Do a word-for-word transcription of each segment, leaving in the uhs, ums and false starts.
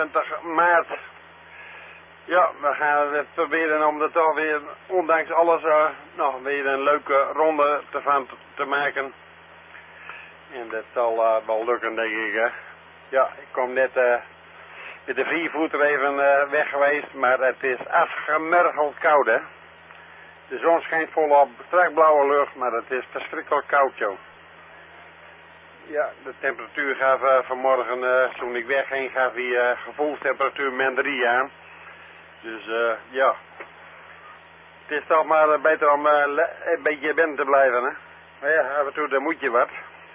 eenentwintig maart. Ja, we gaan het proberen om er toch weer, ondanks alles, uh, nog weer een leuke ronde te, van te maken. En dat zal uh, wel lukken, denk ik. Hè. Ja, ik kom net uh, met de viervoeter even uh, weg geweest, maar het is afgemergeld koud, hè. De zon schijnt volop, strak blauwe lucht, maar het is verschrikkelijk koud, joh. Ja, de temperatuur gaf uh, vanmorgen, uh, toen ik wegging, gaf hij uh, gevoelstemperatuur min drie aan. Dus uh, ja, het is toch maar uh, beter om uh, een beetje binnen te blijven, hè. Maar ja, af en toe dan moet je wat.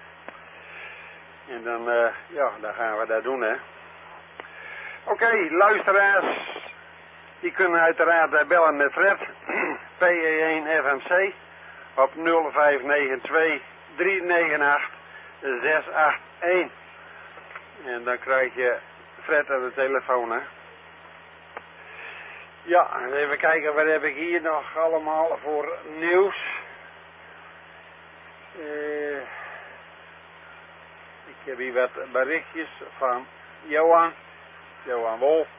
En dan, uh, ja, dan gaan we dat doen, hè. Oké, okay, luisteraars, die kunnen uiteraard uh, bellen met Fred, P E één F M C, op nul vijf negen twee drie negen acht zes acht een. En dan krijg je Fred aan de telefoon, hè. Ja, even kijken, wat heb ik hier nog allemaal voor nieuws. Uh, ik heb hier wat berichtjes van Johan, Johan Wolf.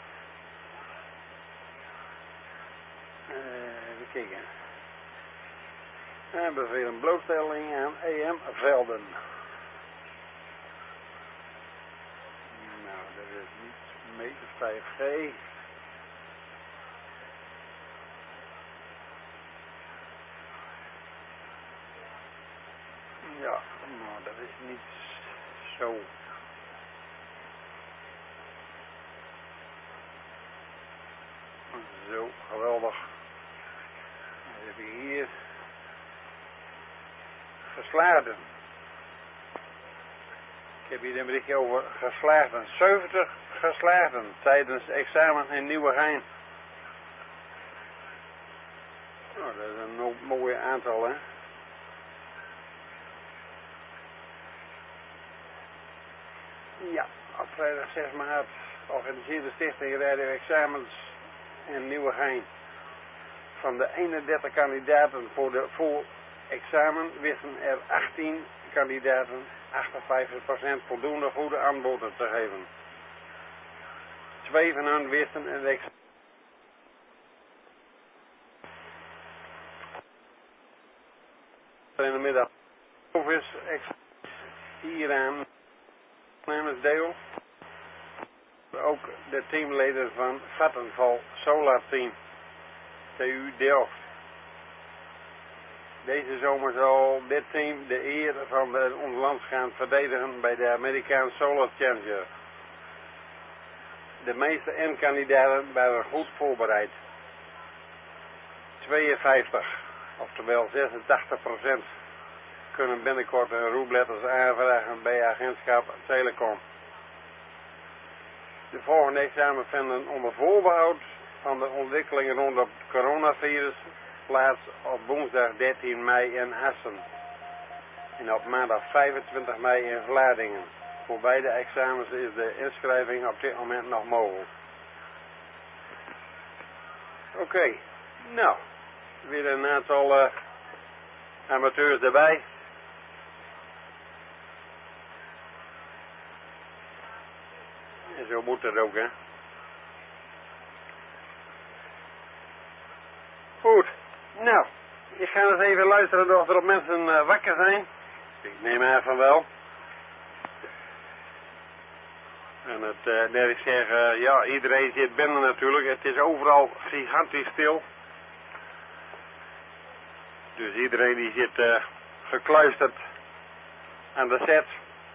Uh, even kijken. En bevelen blootstelling aan E M-velden. Nou, dat is niet meter vijf G. Ja, nou, dat is niet zo. Zo, geweldig. Dan heb je hier geslaagden. Ik heb hier een berichtje over geslaagden. zeventig geslaagden tijdens examen in Nieuwegein. Nou, dat is een no mooi aantal, hè. Ja, op vrijdag zes maart organiseerde de Stichting Radio Examens in Nieuwegein. Van de eenendertig kandidaten voor de vol examen wisten er achttien kandidaten achtenvijftig procent voldoende goede antwoorden te geven. Twee van hen wisten een examen. In de middag is hieraan namens deel. Ook de teamleden van Vattenfall Solar Team, T U Delft. Deze zomer zal dit team de eer van de, ons land gaan verdedigen bij de Amerikaanse Solar Challenger. De meeste N-kandidaten waren goed voorbereid. tweeënvijftig, oftewel zesentachtig procent, kunnen binnenkort hun roepletters aanvragen bij agentschap Telecom. De volgende examen vinden onder voorbehoud van de ontwikkelingen rond het coronavirus plaats op woensdag dertien mei in Assen en op maandag vijfentwintig mei in Vlaardingen. Voor beide examens is de inschrijving op dit moment nog mogelijk. Oké, okay. Nou, weer een aantal uh, amateurs erbij. En zo moet het ook, hè. Goed, nou, ik ga eens even luisteren of er op mensen uh, wakker zijn. Ik neem aan van wel. En het, uh, net ik zeg, uh, ja, iedereen zit binnen natuurlijk. Het is overal gigantisch stil. Dus iedereen die zit uh, gekluisterd aan de set.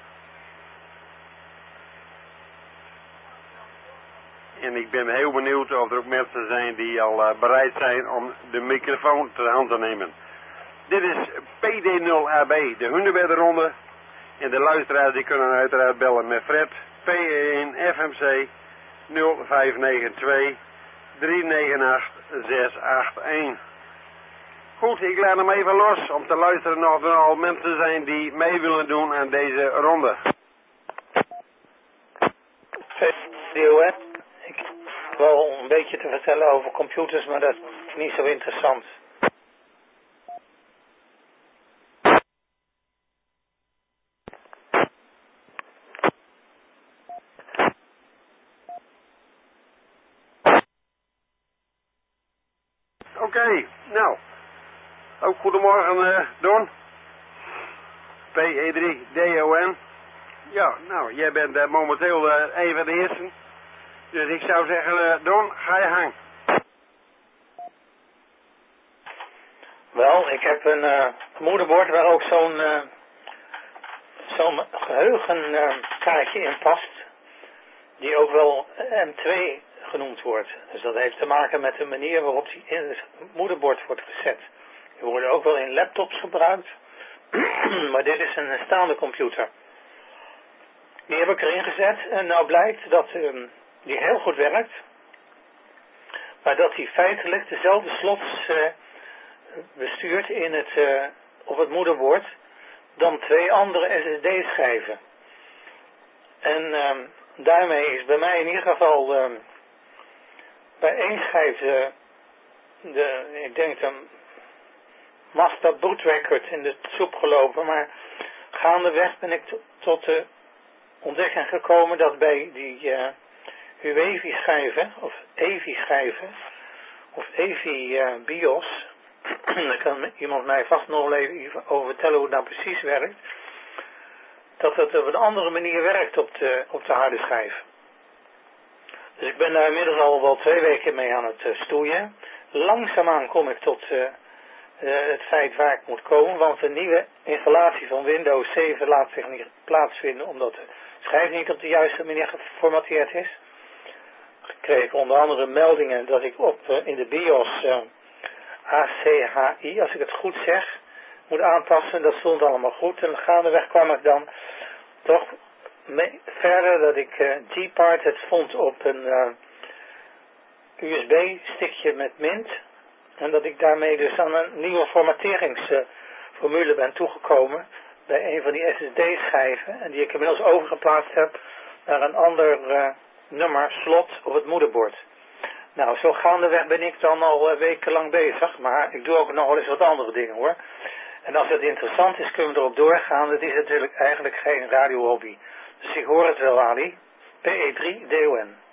En ik ben heel benieuwd of er ook mensen zijn die al uh, bereid zijn om de microfoon ter hand te nemen. Dit is P D nul A B, de Hunebeddenronde. En de luisteraars die kunnen uiteraard bellen met Fred, P één F M C nul vijf negen twee drie negen acht zes acht een. Goed, ik laat hem even los om te luisteren of er al mensen zijn die mee willen doen aan deze ronde. Video, hè? Ik heb wel een beetje te vertellen over computers, maar dat is niet zo interessant. okay. Nou. Ook goedemorgen, uh, Don. P E drie D O N. Ja, nou, jij bent uh, momenteel uh, een van de eersten. Dus ik zou zeggen, uh, Don, ga je gang. Wel, ik heb een uh, moederbord waar ook zo'n uh, zo'n geheugenkaartje uh, in past. Die ook wel M twee genoemd wordt. Dus dat heeft te maken met de manier waarop die in het moederbord wordt gezet. Die worden ook wel in laptops gebruikt. Maar dit is een staande computer. Die heb ik erin gezet en nou blijkt dat um, die heel goed werkt. Maar dat die feitelijk dezelfde slots uh, bestuurt in het, uh, op het moederbord dan twee andere S S D-schijven. En um, daarmee is bij mij in ieder geval um, bij één schijf de, de ik denk de master boot record in de soep gelopen, maar gaandeweg ben ik tot de ontdekking gekomen dat bij die uh, U E V I-schijven, of E V I-schijven, of E V I uh, BIOS, daar kan iemand mij vast nog wel even over vertellen hoe het nou precies werkt, dat het op een andere manier werkt op de, op de harde schijf. Dus ik ben daar inmiddels al wel twee weken mee aan het uh, stoeien. Langzaamaan kom ik tot uh, uh, het feit waar ik moet komen, want de nieuwe installatie van Windows zeven laat zich niet plaatsvinden omdat de schijf niet op de juiste manier geformateerd is. Ik kreeg onder andere meldingen dat ik op uh, in de BIOS uh, A C H I, als ik het goed zeg, moet aanpassen. Dat stond allemaal goed. En gaandeweg kwam ik dan toch mee, verder dat ik uh, G-Part het vond op een uh, U S B-stickje met Mint. En dat ik daarmee dus aan een nieuwe formateringsformule uh, ben toegekomen bij een van die S S D-schijven. En die ik inmiddels overgeplaatst heb naar een ander uh, nummer, slot op het moederbord. Nou, zo gaandeweg ben ik dan al uh, wekenlang bezig. Maar ik doe ook nog wel eens wat andere dingen hoor. En als het interessant is, kunnen we erop doorgaan. Het is natuurlijk eigenlijk geen radiohobby. Dus ik hoor het wel, Ali. P E drie D O N.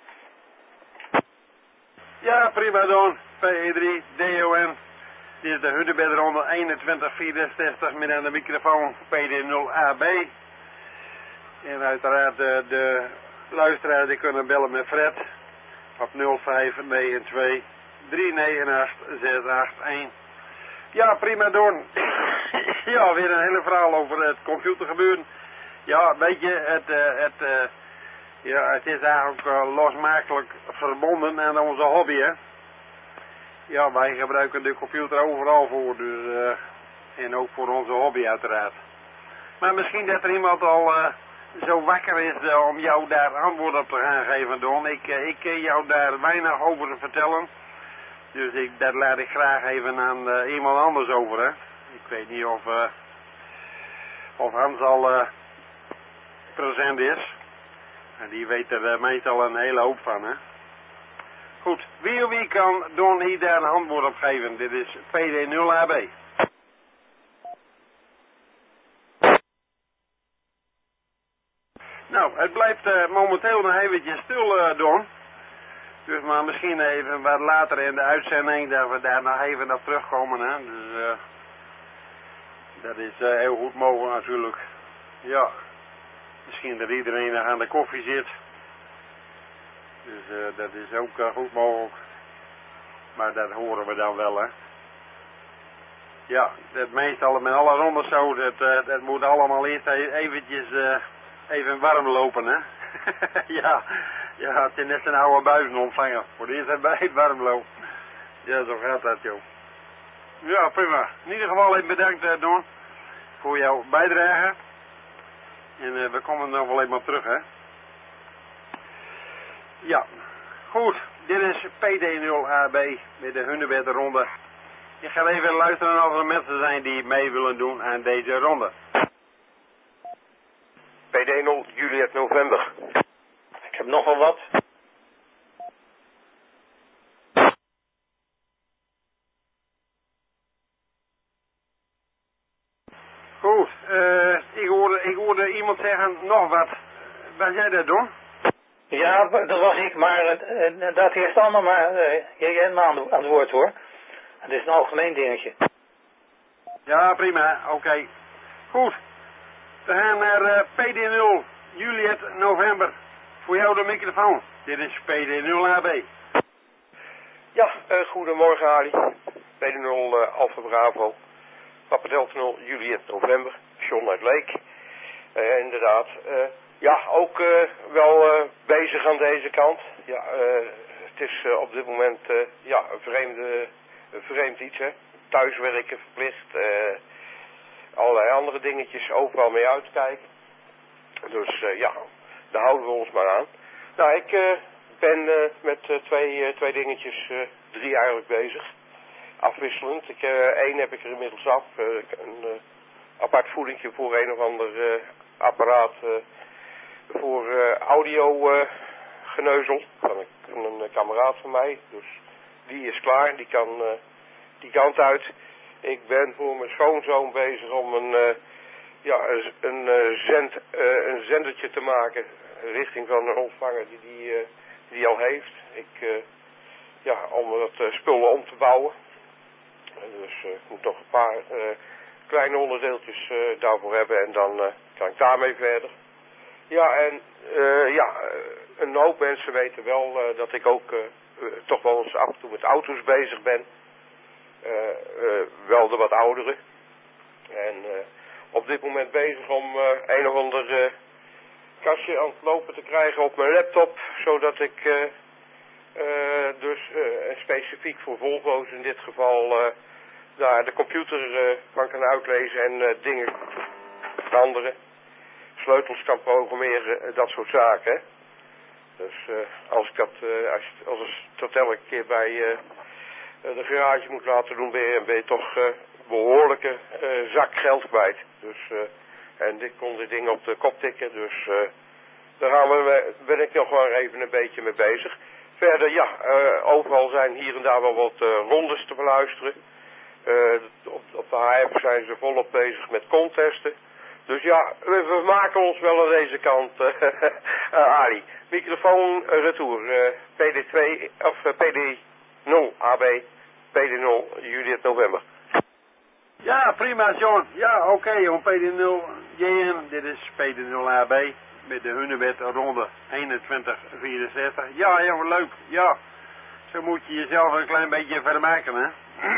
Ja, prima, Don. P E drie D O N. Dit is de Hunebedronde eenentwintig vierenzestig met aan de microfoon P D nul A B. En uiteraard de, de luisteraars die kunnen bellen met Fred op nul vijf negen twee drie negen acht zes acht een. Ja, prima, Don. Ja, weer een hele verhaal over het computergebeuren. Ja, weet je, het, uh, het, uh, ja, het is eigenlijk uh, losmakelijk verbonden aan onze hobby, hè. Ja, wij gebruiken de computer overal voor, dus, uh, en ook voor onze hobby uiteraard. Maar misschien dat er iemand al uh, zo wakker is uh, om jou daar antwoord op te gaan geven, Don. Ik, uh, ik kan jou daar weinig over vertellen. Dus ik, dat laat ik graag even aan uh, iemand anders over, hè. Ik weet niet of, uh, of Hans al uh, present is. En die weet er uh, meestal een hele hoop van, hè. Goed, wie of wie kan Don hier daar een antwoord op geven? Dit is P D nul A B. Nou, het blijft uh, momenteel nog eventjes stil, uh, Don. Dus maar misschien even wat later in de uitzending dat we daar nog even op terugkomen, hè. Dus uh, dat is uh, heel goed mogelijk natuurlijk. Ja, misschien dat iedereen nog aan de koffie zit. Dus uh, dat is ook uh, goed mogelijk. Maar dat horen we dan wel, hè. Ja, het meestal met alle rondes zo, dat, uh, dat moet allemaal eerst eventjes uh, even warm lopen, hè. ja, ja, het is net een oude buizenontvanger. Voor de eerste bij het warm lopen. Ja, zo gaat dat, joh. Ja, prima. In ieder geval even bedankt, uh, Don, voor jouw bijdrage. En uh, we komen nog wel even op terug, hè. Ja, goed. Dit is P D nul A B met de Hunebedronde. Je gaat even luisteren of er mensen zijn die mee willen doen aan deze ronde. P D nul Juliet November. Ik heb nogal wat. Goed, uh, ik, hoorde, ik hoorde iemand zeggen nog wat. Was jij dat, Don? Ja, dat was ik, maar uh, dat eerst allemaal maar uh, jij bent me aan, aan het woord hoor. Het is een algemeen dingetje. Ja, prima. Oké. Okay. Goed. We gaan naar uh, P D nul, Juliet, november. Voor jou de microfoon. Dit is P D nul A B. Ja, uh, goedemorgen Ali. P D nul uh, Alpha Bravo. Papa Delta nul, Juliet, november. John uit Leek. Uh, inderdaad. Uh, ja, ook uh, wel uh, bezig aan deze kant. Ja, uh, het is uh, op dit moment uh, ja, een, vreemde, een vreemd iets, hè. Thuiswerken verplicht. Uh, allerlei andere dingetjes overal mee uitkijken. Dus uh, ja, daar houden we ons maar aan. Nou, ik uh, ben uh, met uh, twee, uh, twee dingetjes, uh, drie eigenlijk bezig. Afwisselend. Ik, uh, één heb ik er inmiddels af. Uh, een uh, apart voedingje voor een of ander uh, apparaat uh, voor uh, audio uh, geneuzel. Van een, van een uh, kameraad van mij. Dus die is klaar. Die kan uh, die kant uit. Ik ben voor mijn schoonzoon bezig om een, uh, ja, een, een, uh, zend, uh, een zendertje te maken. Richting van een ontvanger die die, uh, die, die al heeft. Ik, uh, ja, om dat uh, spullen om te bouwen. Dus uh, ik moet nog een paar uh, kleine onderdeeltjes uh, daarvoor hebben en dan uh, kan ik daarmee verder. Ja, en uh, ja, een hoop mensen weten wel uh, dat ik ook uh, uh, toch wel eens af en toe met auto's bezig ben. Uh, uh, wel de wat oudere. En uh, op dit moment bezig om uh, een of ander uh, kastje aan het lopen te krijgen op mijn laptop, zodat ik uh, uh, dus uh, specifiek voor Volvo's in dit geval uh, daar de computer uh, van kan uitlezen en uh, dingen veranderen. Sleutels kan programmeren, uh, dat soort zaken. Hè? Dus uh, als ik dat, uh, als, als dat elke keer bij uh, de garage moet laten doen, ben je, ben je toch uh, behoorlijke uh, zak geld kwijt. Dus, uh, en ik kon die dingen op de kop tikken, dus uh, daar gaan we, ben ik nog wel even een beetje mee bezig. Verder, ja, uh, overal zijn hier en daar wel wat uh, rondes te beluisteren. Uh, op, op de H F zijn ze volop bezig met contesten. Dus ja, we, we maken ons wel aan deze kant, uh, uh, Ali. Microfoon, uh, retour, uh, P D twee, of uh, P D nul A B, P D nul, Juliet, november. Ja, prima, John. Ja, oké, okay, P D nul J N, dit is P D nul A B. Met de Hunebed ronde eenentwintig vierenzestig. Ja, ja, leuk. Ja, zo moet je jezelf een klein beetje vermaken, hè.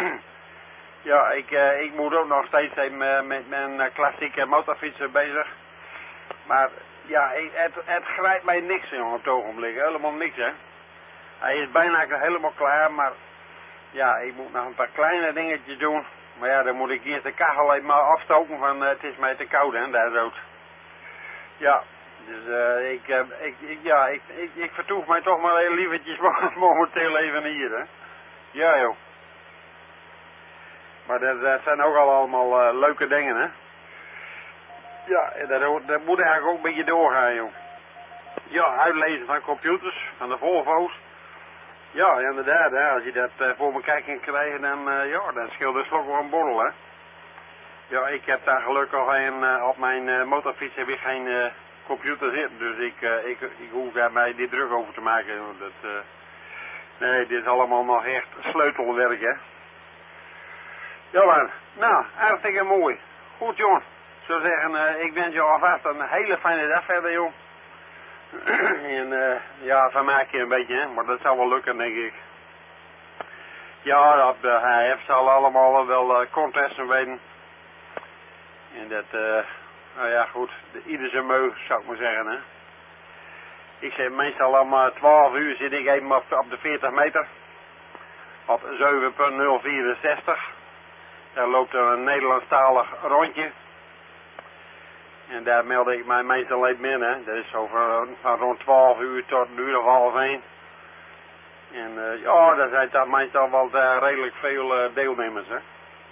Ja, ik, uh, ik moet ook nog steeds even met mijn uh, klassieke motorfietsen bezig. Maar ja, ik, het, het grijpt mij niks, jongen, op het ogenblik. Helemaal niks, hè. Hij is bijna helemaal klaar, maar ja, ik moet nog een paar kleine dingetjes doen. Maar ja, dan moet ik eerst de kachel even maar afstoken van uh, het is mij te koud, hè, daar zo. Ja, dus uh, ik, uh, ik, ik, ja, ik, ik, ik vertoef mij toch maar heel lievertjes momenteel even hier, hè. Ja, joh. Maar dat, dat zijn ook al allemaal uh, leuke dingen, hè. Ja, dat, dat moet eigenlijk ook een beetje doorgaan, joh. Ja, uitlezen van computers, van de Volvo's. Ja, inderdaad, hè. Als je dat uh, voor elkaar kan krijgen, dan, uh, ja, dan scheelt de slok wel een borrel, hè. Ja, ik heb daar gelukkig een, uh, op mijn uh, motorfiets heb ik geen uh, computer zitten, dus ik, uh, ik, ik hoef daar mij niet druk over te maken. Dat, uh, nee, dit is allemaal nog echt sleutelwerk, hè. Ja, maar, nou, hartstikke mooi. Goed, John. Ik zou zeggen, uh, ik wens je alvast een hele fijne dag verder, joh. En uh, ja, vermaak je een beetje, hè, maar dat zal wel lukken, denk ik. Ja, op de H F zal allemaal wel uh, contesten weten. En dat, uh, nou ja, goed, de, ieder zijn meug, zou ik maar zeggen, hè. Ik zeg meestal om uh, twaalf uur zit ik even op, op de veertig meter. Op zeven punt nul vierenzestig. Daar loopt er een Nederlandstalig rondje. En daar meld ik mij meestal even in, hè. Dat is zo van, van rond twaalf uur tot een uur of half één. En uh, ja, daar zijn daar meestal wel uh, redelijk veel uh, deelnemers, hè.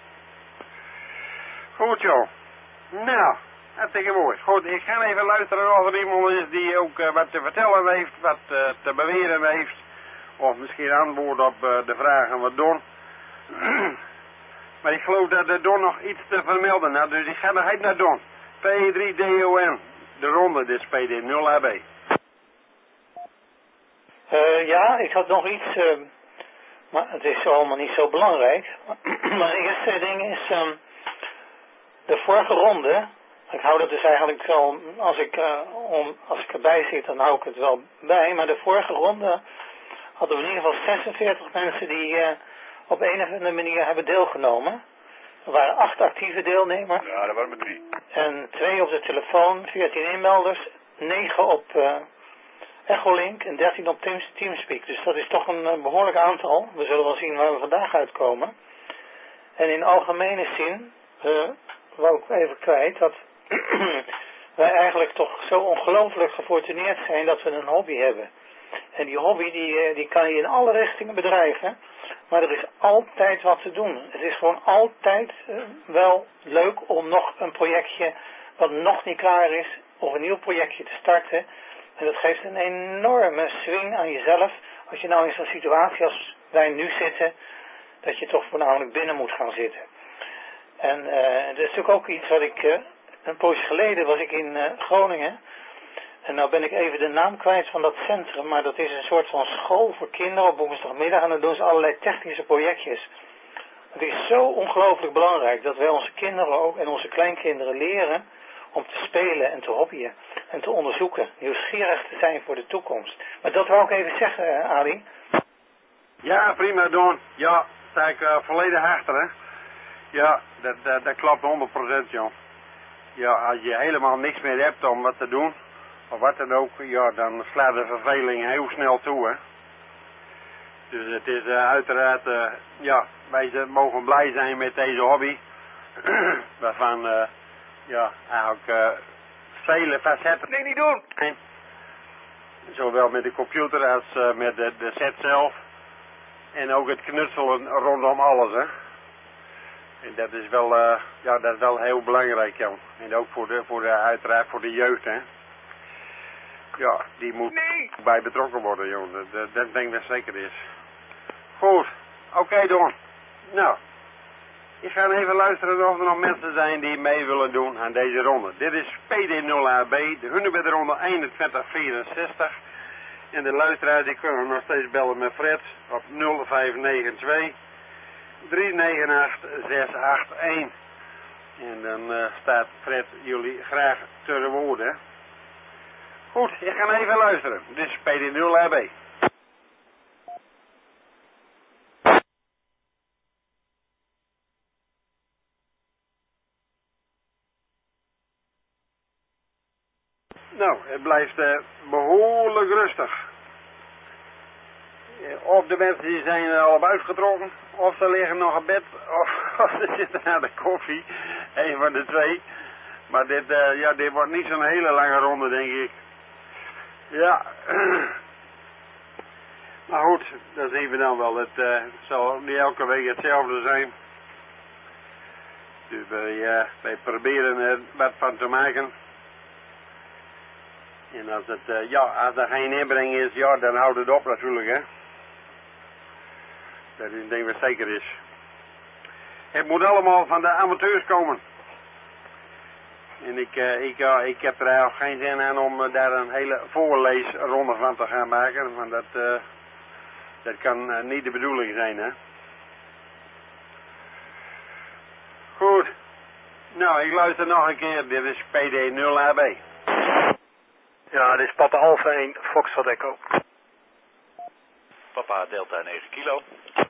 Goed, joh. Nou, hartstikke mooi. Goed, ik ga even luisteren of er iemand is die ook uh, wat te vertellen heeft, wat uh, te beweren heeft. Of misschien antwoord op uh, de vragen wat Don. Maar ik geloof dat de Don nog iets te vermelden had, dus ik ga nog even naar Don. P drie D O N, de ronde, dit is P D nul A B. Uh, ja, ik had nog iets uh, Maar het is allemaal niet zo belangrijk. Maar het eerste ding is, um, de vorige ronde, ik hou dat dus eigenlijk wel, als ik, uh, om, als ik erbij zit, dan hou ik het wel bij. Maar de vorige ronde hadden we in ieder geval zesenveertig mensen die uh, op een of andere manier hebben deelgenomen. Er waren acht actieve deelnemers. Ja, dat waren er drie. En twee op de telefoon, veertien inmelders, negen op uh, Echolink en dertien op Teams, Teamspeak. Dus dat is toch een uh, behoorlijk aantal. We zullen wel zien waar we vandaag uitkomen. En in algemene zin, uh, wou ik even kwijt, dat wij eigenlijk toch zo ongelooflijk gefortuneerd zijn dat we een hobby hebben. En die hobby die, die kan je in alle richtingen bedrijven. Maar er is altijd wat te doen. Het is gewoon altijd uh, wel leuk om nog een projectje wat nog niet klaar is, of een nieuw projectje te starten. En dat geeft een enorme swing aan jezelf. Als je nou in zo'n situatie als wij nu zitten, dat je toch voornamelijk binnen moet gaan zitten. En uh, dat is natuurlijk ook iets wat ik, uh, een poosje geleden was ik in uh, Groningen. En nou ben ik even de naam kwijt van dat centrum, maar dat is een soort van school voor kinderen op woensdagmiddag en dan doen ze allerlei technische projectjes. Het is zo ongelooflijk belangrijk dat wij onze kinderen ook en onze kleinkinderen leren om te spelen en te hobbyen en te onderzoeken, nieuwsgierig te zijn voor de toekomst. Maar dat wou ik even zeggen, Adi. Ja, prima, Don. Ja, sta ik uh, volledig achter, hè. Ja, dat, dat, dat klopt honderd procent, joh. Ja, als je helemaal niks meer hebt om wat te doen, of wat dan ook, ja, dan slaat de verveling heel snel toe, hè. Dus het is uh, uiteraard, uh, ja, wij mogen blij zijn met deze hobby, waarvan, uh, ja, eigenlijk uh, vele facetten. Nee, niet doen! Zowel met de computer als uh, met de, de set zelf. En ook het knutselen rondom alles, hè. En dat is wel, uh, ja, dat is wel heel belangrijk, joh. En ook voor de, voor de, uiteraard voor de jeugd, hè. Ja, die moet nee. bij betrokken worden, joh. Dat, dat, dat denk ik dat zeker is. Goed, oké, okay, Don. Nou, ik ga even luisteren of er nog mensen zijn die mee willen doen aan deze ronde. Dit is P D nul A B, de Hunebedronde eenentwintig vierenzestig. En de luisteraars die kunnen nog steeds bellen met Fred op nul vijf negen twee drie negen acht zes acht een. En dan uh, staat Fred jullie graag te woorden. Goed, ik ga even luisteren. Dit is P D nul A B. Nou, het blijft uh, behoorlijk rustig. Of de mensen die zijn er al op uitgetrokken, of ze liggen nog op bed, of, of ze zitten naar de koffie. Eén van de twee. Maar dit, uh, ja, dit wordt niet zo'n hele lange ronde, denk ik. Ja. Maar goed, dat zien we dan wel. Het uh, zal niet elke week hetzelfde zijn. Dus wij, uh, wij proberen er wat van te maken. En als het, uh, ja, als er geen inbreng is, ja, dan houdt het op natuurlijk, hè. Dat is, denk ik wat zeker is. Het moet allemaal van de amateurs komen. En ik, uh, ik, uh, ik heb er eigenlijk geen zin aan om uh, daar een hele voorleesronde van te gaan maken. Want dat, uh, dat kan uh, niet de bedoeling zijn, hè. Goed. Nou, ik luister nog een keer. Dit is P D nul A B. Ja, dit is Papa Alpha één, Foxtrot Echo. Papa Delta negen kilo.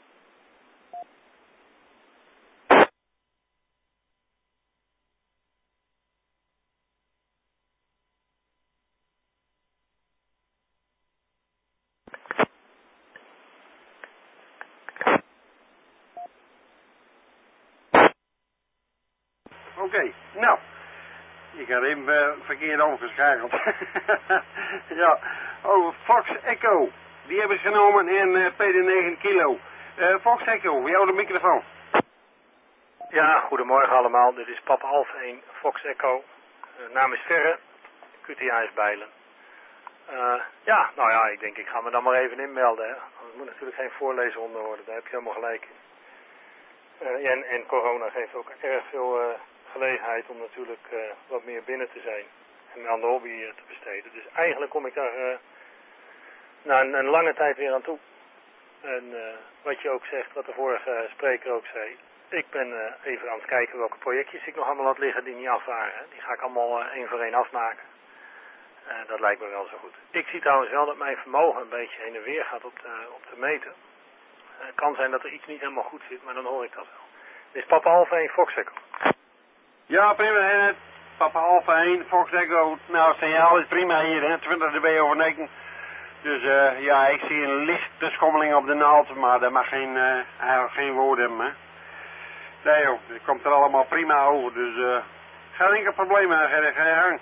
Oké, okay, nou. Ik had hem uh, verkeerd omgeschakeld. Ja, oh, Fox Echo. Die hebben ze genomen in uh, P D negen kilo. Uh, Fox Echo, jou de microfoon. Ja, goedemorgen allemaal. Dit is Papa Alpha één, Fox Echo. Uh, naam is Verre, Q T A is Bijlen. Uh, ja, nou ja, ik denk ik ga me dan maar even inmelden. Hè. Het moet natuurlijk geen voorleesronde worden, daar heb je helemaal gelijk in. Uh, en, en corona geeft ook erg veel uh, gelegenheid om natuurlijk uh, wat meer binnen te zijn. En aan de hobby uh, te besteden. Dus eigenlijk kom ik daar uh, na een, een lange tijd weer aan toe. En uh, wat je ook zegt, wat de vorige spreker ook zei. Ik ben uh, even aan het kijken welke projectjes ik nog allemaal had liggen die niet af waren. Die ga ik allemaal uh, één voor één afmaken. Uh, dat lijkt me wel zo goed. Ik zie trouwens wel dat mijn vermogen een beetje heen en weer gaat op de, op de meter. Het uh, kan zijn dat er iets niet helemaal goed zit, maar dan hoor ik dat wel. Dit is Papa Alfa één Fox Echo. Ja, prima, hè. Papa Alfa één Fox Echo. Nou, het signaal is prima hier, hè. twintig dB over negen. Dus uh, ja, ik zie een lichte schommeling op de naald, maar dat mag geen, uh, eigenlijk geen woord hebben, hè. Nee joh, het komt er allemaal prima over, dus uh, geen enkel probleem, hè. Ga, ga je gang.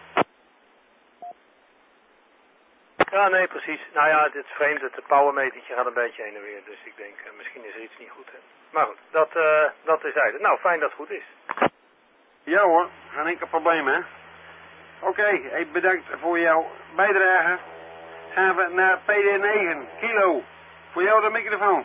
Ja, nee, precies. Nou ja, het is vreemd, het powermetertje gaat een beetje heen en weer, dus ik denk, uh, misschien is er iets niet goed, hè. Maar goed, dat, uh, dat is eigenlijk. Nou, fijn dat het goed is. Ja hoor, geen enkel probleem, hè. Oké, okay, bedankt voor jouw bijdrage. Gaan we naar P D negen, kilo. Voor jou de microfoon.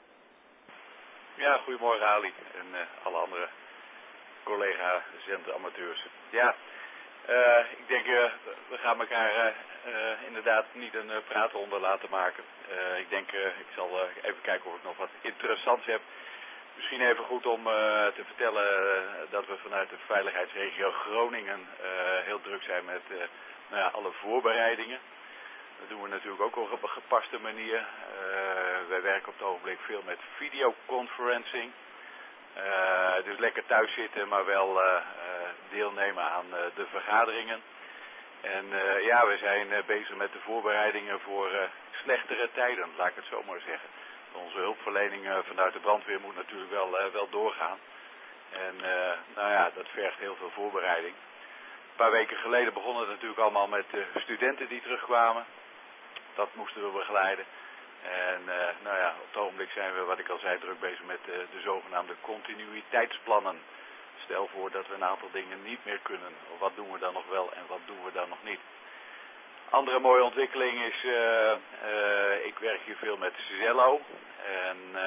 Ja, goedemorgen Ali en uh, alle andere collega zendamateurs. Ja, uh, ik denk uh, we gaan elkaar uh, uh, inderdaad niet een uh, praatronde laten maken. Uh, ik denk, uh, ik zal uh, even kijken of ik nog wat interessants heb. Misschien even goed om uh, te vertellen uh, dat we vanuit de veiligheidsregio Groningen uh, heel druk zijn met uh, nou ja, alle voorbereidingen. Dat doen we natuurlijk ook op een gepaste manier. Uh, wij werken op het ogenblik veel met videoconferencing. Uh, dus lekker thuis zitten, maar wel uh, uh, deelnemen aan uh, de vergaderingen. En uh, ja, we zijn uh, bezig met de voorbereidingen voor uh, slechtere tijden, laat ik het zo maar zeggen. Onze hulpverlening uh, vanuit de brandweer moet natuurlijk wel, uh, wel doorgaan. En uh, nou ja, dat vergt heel veel voorbereiding. Een paar weken geleden begon het natuurlijk allemaal met uh, studenten die terugkwamen. Dat moesten we begeleiden. En uh, nou ja, op het ogenblik zijn we, wat ik al zei, druk bezig met uh, de zogenaamde continuïteitsplannen. Stel voor dat we een aantal dingen niet meer kunnen. Of wat doen we dan nog wel en wat doen we dan nog niet. Andere mooie ontwikkeling is, uh, uh, ik werk hier veel met Zello. En uh,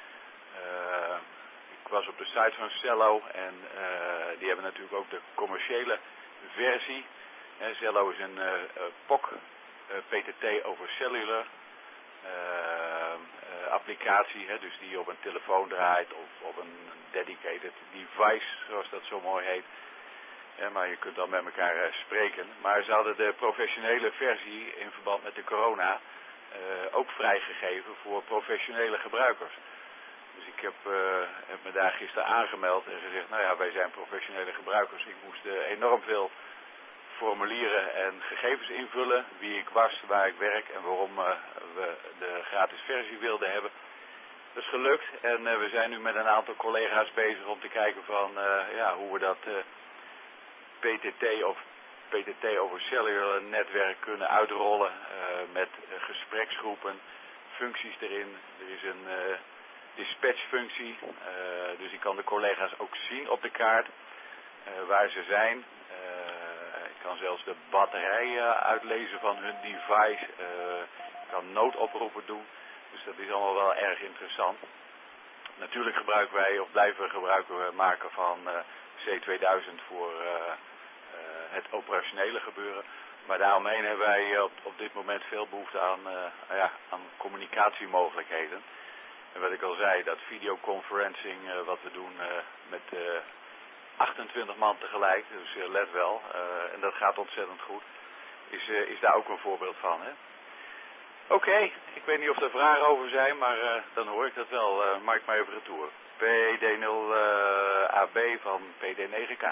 uh, ik was op de site van Zello en uh, die hebben natuurlijk ook de commerciële versie. En Zello is een uh, P O C, uh, P T T over cellular uh, uh, applicatie, hè, dus die op een telefoon draait of op een dedicated device, zoals dat zo mooi heet. Ja, maar je kunt dan met elkaar uh, spreken. Maar ze hadden de professionele versie in verband met de corona uh, ook vrijgegeven voor professionele gebruikers. Dus ik heb, uh, heb me daar gisteren aangemeld en gezegd, nou ja, wij zijn professionele gebruikers. Ik moest uh, enorm veel formulieren en gegevens invullen, wie ik was, waar ik werk en waarom uh, we de gratis versie wilden hebben. Dat is gelukt en uh, we zijn nu met een aantal collega's bezig om te kijken van uh, ja, hoe we dat uh, P T T of P T T over cellular netwerk kunnen uitrollen uh, met uh, gespreksgroepen, functies erin. Er is een uh, dispatchfunctie, uh, dus ik kan de collega's ook zien op de kaart uh, waar ze zijn. Uh, ik kan zelfs de batterij uh, uitlezen van hun device. Uh, ik kan noodoproepen doen, dus dat is allemaal wel erg interessant. Natuurlijk gebruiken wij, of blijven we gebruik maken van uh, C tweeduizend voor uh, uh, het operationele gebeuren. Maar daaromheen hebben wij uh, op, op dit moment veel behoefte aan, uh, ja, aan communicatiemogelijkheden. En wat ik al zei, dat videoconferencing uh, wat we doen uh, met uh, achtentwintig man tegelijk, dus uh, let wel, uh, en dat gaat ontzettend goed, is, uh, is daar ook een voorbeeld van. Hè? Oké, okay. Ik weet niet of er vragen over zijn, maar uh, dan hoor ik dat wel. Uh, maak maar even retour. P D nul A B van P D negen K.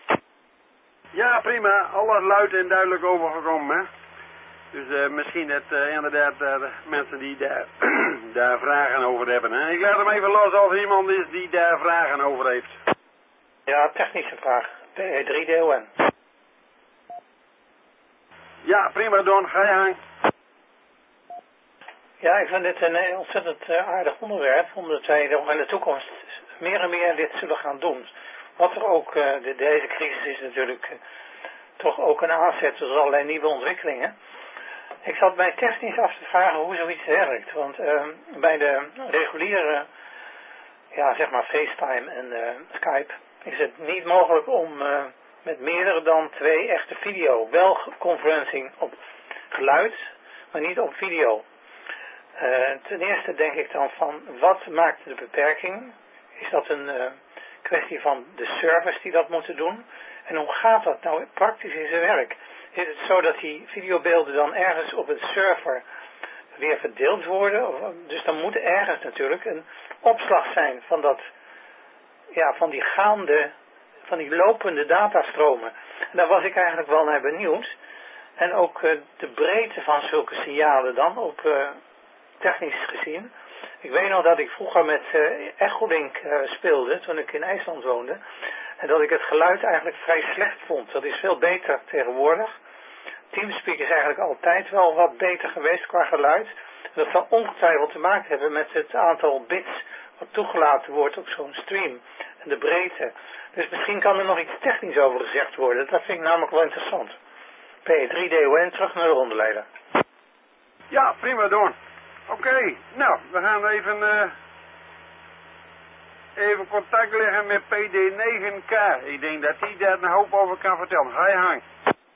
Ja, prima. Alles luid en duidelijk overgekomen, hè. Dus uh, misschien dat uh, inderdaad uh, de mensen die daar, daar vragen over hebben. Hè. Ik laat hem even los als iemand is die daar vragen over heeft. Ja, technische vraag. drie D O N. Ja, prima Don. Ga je gang. Ja, ik vind dit een ontzettend aardig onderwerp, omdat wij nog in de toekomst meer en meer dit zullen gaan doen. Wat er ook, de, deze crisis is natuurlijk uh, toch ook een aanzet tot allerlei nieuwe ontwikkelingen. Ik zat mij technisch af te vragen hoe zoiets werkt, want uh, bij de reguliere, ja zeg maar FaceTime en uh, Skype is het niet mogelijk om uh, met meerdere dan twee echte video, wel conferencing op geluid, maar niet op video. Uh, ten eerste denk ik dan van, wat maakt de beperking? Is dat een uh, kwestie van de servers die dat moeten doen? En hoe gaat dat nou praktisch in zijn werk? Is het zo dat die videobeelden dan ergens op een server weer verdeeld worden? Of, dus dan moet ergens natuurlijk een opslag zijn van dat, ja, van die gaande, van die lopende datastromen. En daar was ik eigenlijk wel naar benieuwd. En ook uh, de breedte van zulke signalen dan, op uh, technisch gezien. Ik weet nog dat ik vroeger met uh, Echolink uh, speelde, toen ik in IJsland woonde. En dat ik het geluid eigenlijk vrij slecht vond. Dat is veel beter tegenwoordig. Teamspeak is eigenlijk altijd wel wat beter geweest qua geluid. Dat zal ongetwijfeld te maken hebben met het aantal bits wat toegelaten wordt op zo'n stream. En de breedte. Dus misschien kan er nog iets technisch over gezegd worden. Dat vind ik namelijk wel interessant. P drie D O N, terug naar de rondeleider. Ja, prima Don. Oké, okay, nou, we gaan even, uh, even contact leggen met P D negen K. Ik denk dat hij daar een hoop over kan vertellen. Ga je gang.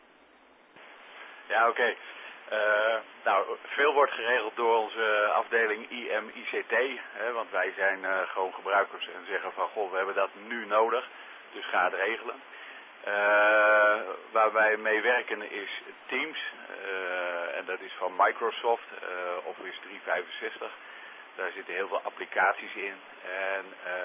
Ja, oké. Okay. Uh, nou, veel wordt geregeld door onze afdeling I M I C T, hè, want wij zijn uh, gewoon gebruikers en zeggen van, goh, we hebben dat nu nodig, dus ga het regelen. Uh, waar wij mee werken is Teams, uh, en dat is van Microsoft, uh, Office driehonderdvijfenzestig. Daar zitten heel veel applicaties in en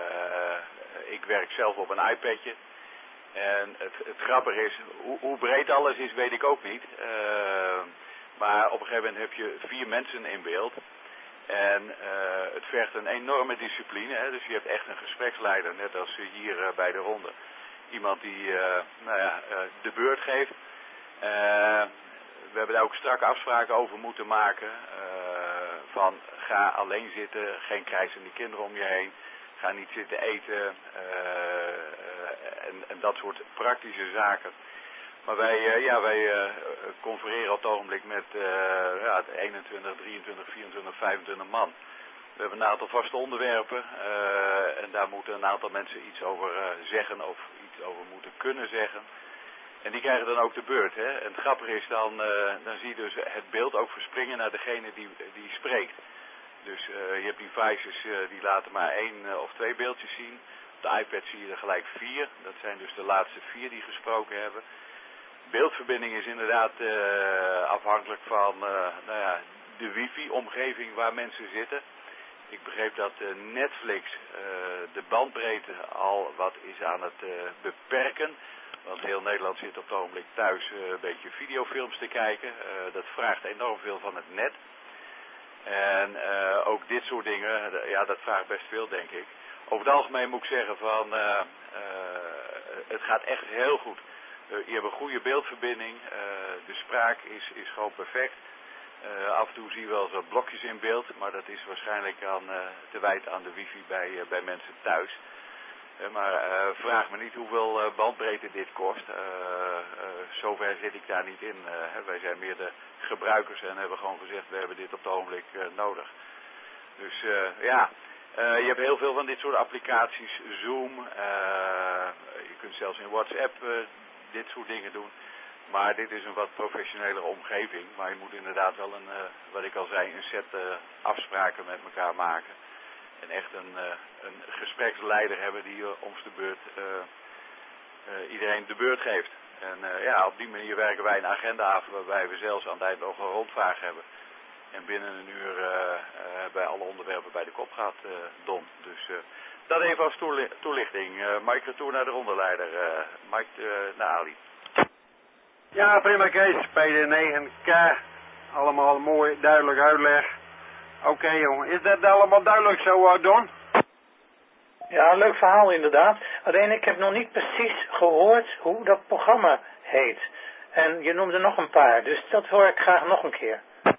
uh, ik werk zelf op een iPadje. En het, het grappige is, hoe, hoe breed alles is weet ik ook niet. Uh, maar op een gegeven moment heb je vier mensen in beeld. En uh, het vergt een enorme discipline. Hè? Dus je hebt echt een gespreksleider, net als hier uh, bij de ronde. Iemand die uh, nou ja, uh, de beurt geeft. Uh, we hebben daar ook strakke afspraken over moeten maken. Uh, van ga alleen zitten, geen krijzende kinderen om je heen. Ga niet zitten eten. Uh, uh, en, en dat soort praktische zaken. Maar wij, uh, ja, wij uh, confereren op het ogenblik met uh, ja, eenentwintig, drieëntwintig, vierentwintig, vijfentwintig man. We hebben een aantal vaste onderwerpen uh, en daar moeten een aantal mensen iets over uh, zeggen of iets over moeten kunnen zeggen. En die krijgen dan ook de beurt. Hè? En het grappige is dan, uh, dan zie je dus het beeld ook verspringen naar degene die, die spreekt. Dus uh, je hebt devices uh, die laten maar één uh, of twee beeldjes zien. Op de iPad zie je er gelijk vier. Dat zijn dus de laatste vier die gesproken hebben. Beeldverbinding is inderdaad uh, afhankelijk van uh, nou ja, de wifi-omgeving waar mensen zitten. Ik begreep dat uh, Netflix uh, de bandbreedte al wat is aan het uh, beperken. Want heel Nederland zit op het ogenblik thuis uh, een beetje videofilms te kijken. Uh, dat vraagt enorm veel van het net. En uh, ook dit soort dingen, ja, dat vraagt best veel, denk ik. Over het algemeen moet ik zeggen van, uh, uh, het gaat echt heel goed. Uh, je hebt een goede beeldverbinding, uh, de spraak is, is gewoon perfect. Uh, af en toe zie je wel eens wat blokjes in beeld, maar dat is waarschijnlijk aan, uh, te wijten aan de wifi bij, uh, bij mensen thuis. Uh, maar uh, vraag me niet hoeveel uh, bandbreedte dit kost. Uh, uh, zover zit ik daar niet in. Uh, hè. Wij zijn meer de gebruikers en hebben gewoon gezegd, we hebben dit op het ogenblik uh, nodig. Dus uh, ja, uh, je hebt heel veel van dit soort applicaties. Zoom, uh, je kunt zelfs in WhatsApp uh, dit soort dingen doen. Maar dit is een wat professionelere omgeving. Maar je moet inderdaad wel een, uh, wat ik al zei, een set uh, afspraken met elkaar maken. En echt een, uh, een gespreksleider hebben die uh, ons de beurt, uh, uh, iedereen de beurt geeft. En uh, ja, op die manier werken wij een agenda af waarbij we zelfs aan het eind nog een rondvraag hebben. En binnen een uur uh, uh, bij alle onderwerpen bij de kop gaat, uh, Don. Dus uh, dat even als toeli toelichting. Uh, Mike, retour naar de rondeleider. Uh, Mike uh, naar Ali. Ja, prima Kees. P D negen K. Allemaal mooi, duidelijk uitleg. Oké okay, jongen, is dat allemaal duidelijk zo, uh, Don? Ja, leuk verhaal inderdaad. Alleen ik heb nog niet precies gehoord hoe dat programma heet. En je noemde nog een paar, dus dat hoor ik graag nog een keer.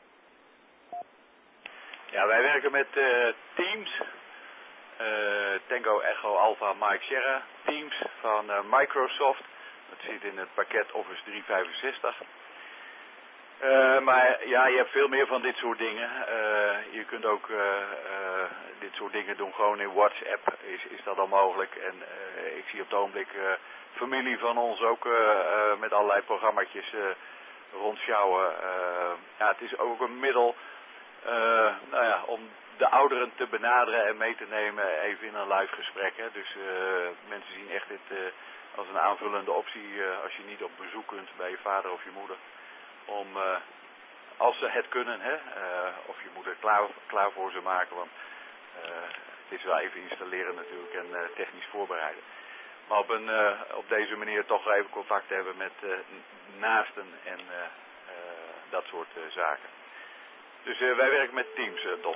Ja, wij werken met uh, Teams. Uh, Tango Echo Alpha Mike Sierra. Teams van uh, Microsoft. Dat zit in het pakket Office driehonderdvijfenzestig. Uh, maar ja, je hebt veel meer van dit soort dingen. Uh, je kunt ook uh, uh, dit soort dingen doen gewoon in WhatsApp. Is, is dat al mogelijk? En uh, ik zie op het ogenblik uh, familie van ons ook uh, uh, met allerlei programmaatjes uh, rondsjouwen. Uh, ja, het is ook een middel uh, nou ja, om de ouderen te benaderen en mee te nemen even in een live gesprek. Hè. Dus uh, mensen zien echt dit uh, als een aanvullende optie uh, als je niet op bezoek kunt bij je vader of je moeder. Om, uh, als ze het kunnen, hè, uh, of je moeder klaar, klaar voor ze maken. Want uh, het is wel even installeren natuurlijk en uh, technisch voorbereiden. Maar op, een, uh, op deze manier toch even contact hebben met uh, naasten en uh, uh, dat soort uh, zaken. Dus uh, wij werken met Teams, uh, Don.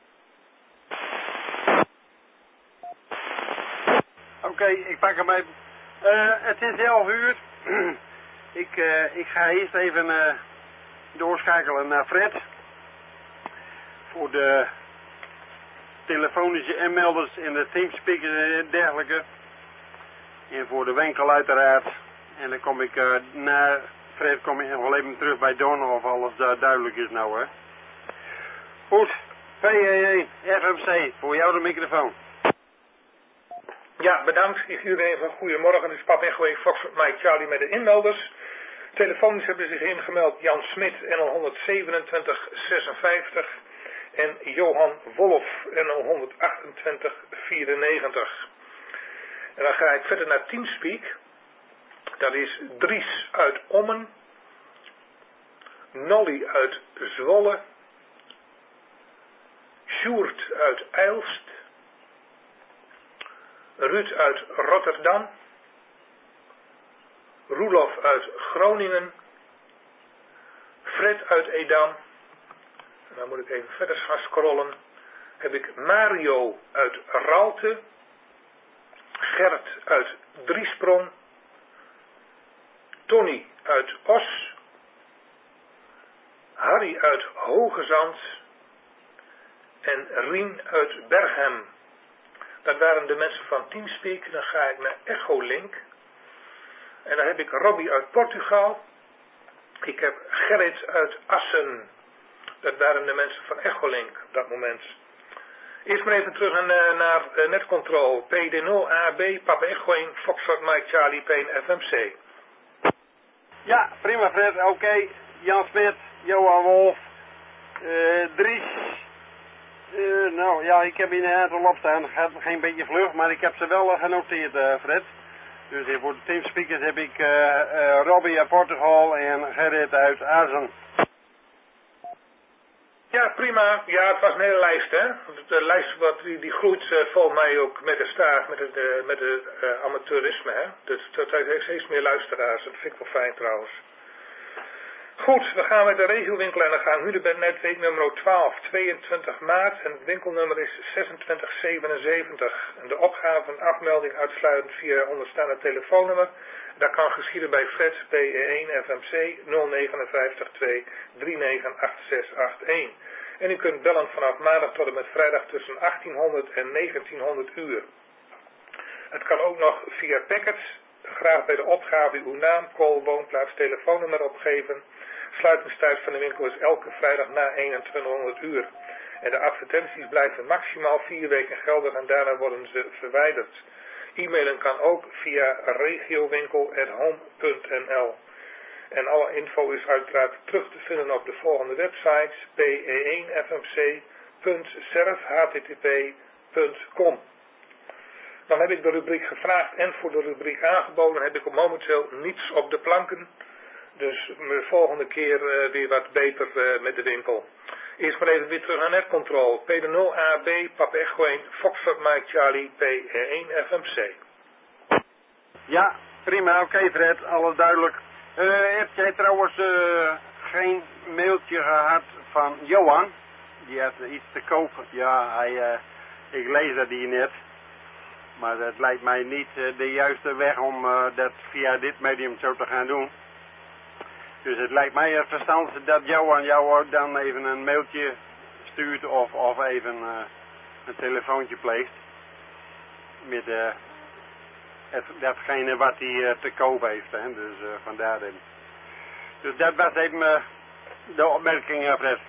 Oké, okay, ik pak hem even. Uh, het is elf uur. ik, uh, ik ga eerst even uh, doorschakelen naar Fred. Voor de telefonische inmelders en de Teamspeakers en dergelijke. En voor de winkel uiteraard. En dan kom ik uh, naar Fred kom ik nog wel even terug bij Don of alles uh, duidelijk is nou hè. Goed, P E één F M C, voor jou de microfoon. Ja, bedankt. Ik iedereen even goedemorgen. Dit is Pap Echo Foxtrot Mike Charlie met de inmelders. Telefonisch hebben zich ingemeld Jan Smit N L honderdzevenentwintig zesenvijftig en Johan Wolf N L honderdachtentwintig vierennegentig. En dan ga ik verder naar Teamspeak. Dat is Dries uit Ommen, Nolly uit Zwolle, Sjoerd uit Eilst, Ruud uit Rotterdam, Roelof uit Groningen, Fred uit Edam, en dan moet ik even verder gaan scrollen, heb ik Mario uit Raalte, Gert uit Driesprong, Tony uit Os, Harry uit Hogezand en Rien uit Berghem. Dat waren de mensen van Teamspeak. Dan ga ik naar Echolink. En dan heb ik Robbie uit Portugal. Ik heb Gerrit uit Assen. Dat waren de mensen van Echolink op dat moment. Eerst maar even terug naar, naar uh, netcontrol. P D nul A B, Papa Echo één, Foxtrot Mike Charlie, P N F M C. Ja, prima Fred. Oké. Okay. Jan Smit, Johan Wolf, uh, Dries. Uh, nou ja, ik heb hier een aantal opstaan. Het gaat geen beetje vlug, maar ik heb ze wel uh, genoteerd, uh, Fred. Dus uh, voor de teamspeakers heb ik uh, uh, Robbie uit Portugal en Gerrit uit Azen. Ja, prima. Ja, het was een hele lijst, hè. De lijst wat, die, die groeit uh, volgens mij ook met de staart, met het uh, met de, uh, amateurisme, hè. Dus dat heeft steeds meer luisteraars. Dat vind ik wel fijn trouwens. Goed, we gaan met de regiowinkel en dan gaan we nu net week nummer twaalf, tweeëntwintig maart en het winkelnummer is zesentwintig zevenenzeventig. En de opgave en afmelding uitsluitend via onderstaande telefoonnummer. Dat kan geschieden bij Fred P E één F M C nul negen vijf twee drie negen acht zes acht één. En u kunt bellen vanaf maandag tot en met vrijdag tussen achttienhonderd en negentienhonderd uur. Het kan ook nog via packets. Graag bij de opgave uw naam, call, woonplaats, telefoonnummer opgeven. Sluitingstijd van de winkel is elke vrijdag na eenentwintighonderd uur. En de advertenties blijven maximaal vier weken geldig en daarna worden ze verwijderd. E-mailen kan ook via regiowinkel at home punt n l. En alle info is uiteraard terug te vinden op de volgende websites p e één f m c punt serf h t t p punt com. Dan heb ik de rubriek gevraagd en voor de rubriek aangeboden heb ik momenteel niets op de planken. Dus de volgende keer uh, weer wat beter uh, met de winkel. Eerst maar even weer terug naar netcontrol. P D nul A B, Pap Echo één, Foxtrot Mike Charlie, P R één F M C. Ja, prima. Oké okay, Fred, alles duidelijk. Uh, heb jij trouwens uh, geen mailtje gehad van Johan? Die had iets te koop. Ja, hij, uh, ik lees dat hier net. Maar dat lijkt mij niet uh, de juiste weg om uh, dat via dit medium zo te gaan doen. Dus het lijkt mij verstandig dat Johan jou ook dan even een mailtje stuurt of, of even uh, een telefoontje pleegt. Met uh, het, datgene wat hij uh, te koop heeft. Hè? Dus uh, vandaar. Dan. Dus dat was even uh, de opmerking, uh, Fred.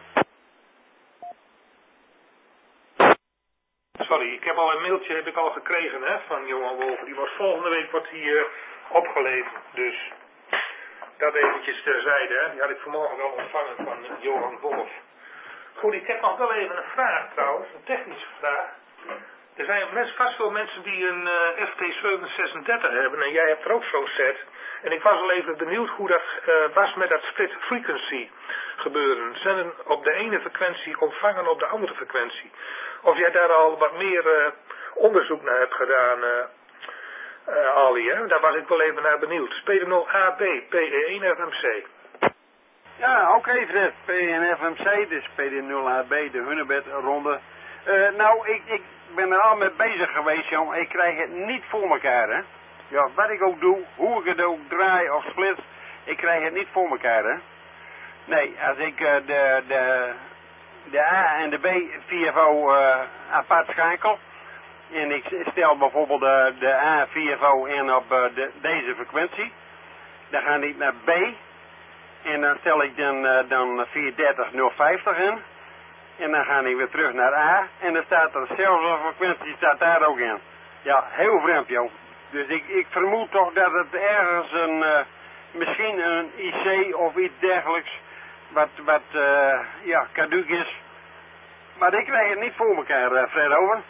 Sorry, ik heb al een mailtje heb ik al gekregen hè, van Johan Wolf. Die was volgende week wordt hij uh, opgeleverd. Dus dat eventjes terzijde. Hè. Die had ik vanmorgen al ontvangen van uh, Johan Wolf. Goed, ik heb nog wel even een vraag trouwens, een technische vraag. Er zijn best vast veel mensen die een uh, F T zeven zesendertig hebben en jij hebt er ook zo'n set. En ik was al even benieuwd hoe dat uh, was met dat split frequency gebeuren. Zenden op de ene frequentie ontvangen op de andere frequentie. Of jij daar al wat meer uh, onderzoek naar hebt gedaan, uh, uh, Ali, hè? Daar was ik wel even naar benieuwd. P D nul A B, P E één F M C. Ja, oké okay, Fred. P E één F M C, dus P D nul A B, de Hunebed ronde. Uh, nou, ik, ik ben er al mee bezig geweest, jong. Ik krijg het niet voor elkaar, hè. Ja, wat ik ook doe, hoe ik het ook draai of split, ik krijg het niet voor elkaar, hè. Nee, als ik uh, de, de, de A en de B vier V uh, apart schakel, en ik stel bijvoorbeeld de, de A vier V in op uh, de, deze frequentie, dan ga ik naar B, en dan stel ik dan, uh, dan vierhonderddertig nul vijftig in. En dan ga ik weer terug naar A. En dan staat er dezelfde frequentie staat daar ook in. Ja, heel vreemd, joh. Dus ik, ik vermoed toch dat het ergens een, uh, misschien een I C of iets dergelijks, wat, wat uh, ja, caduc is. Maar ik krijg het niet voor elkaar, uh, Fred, over.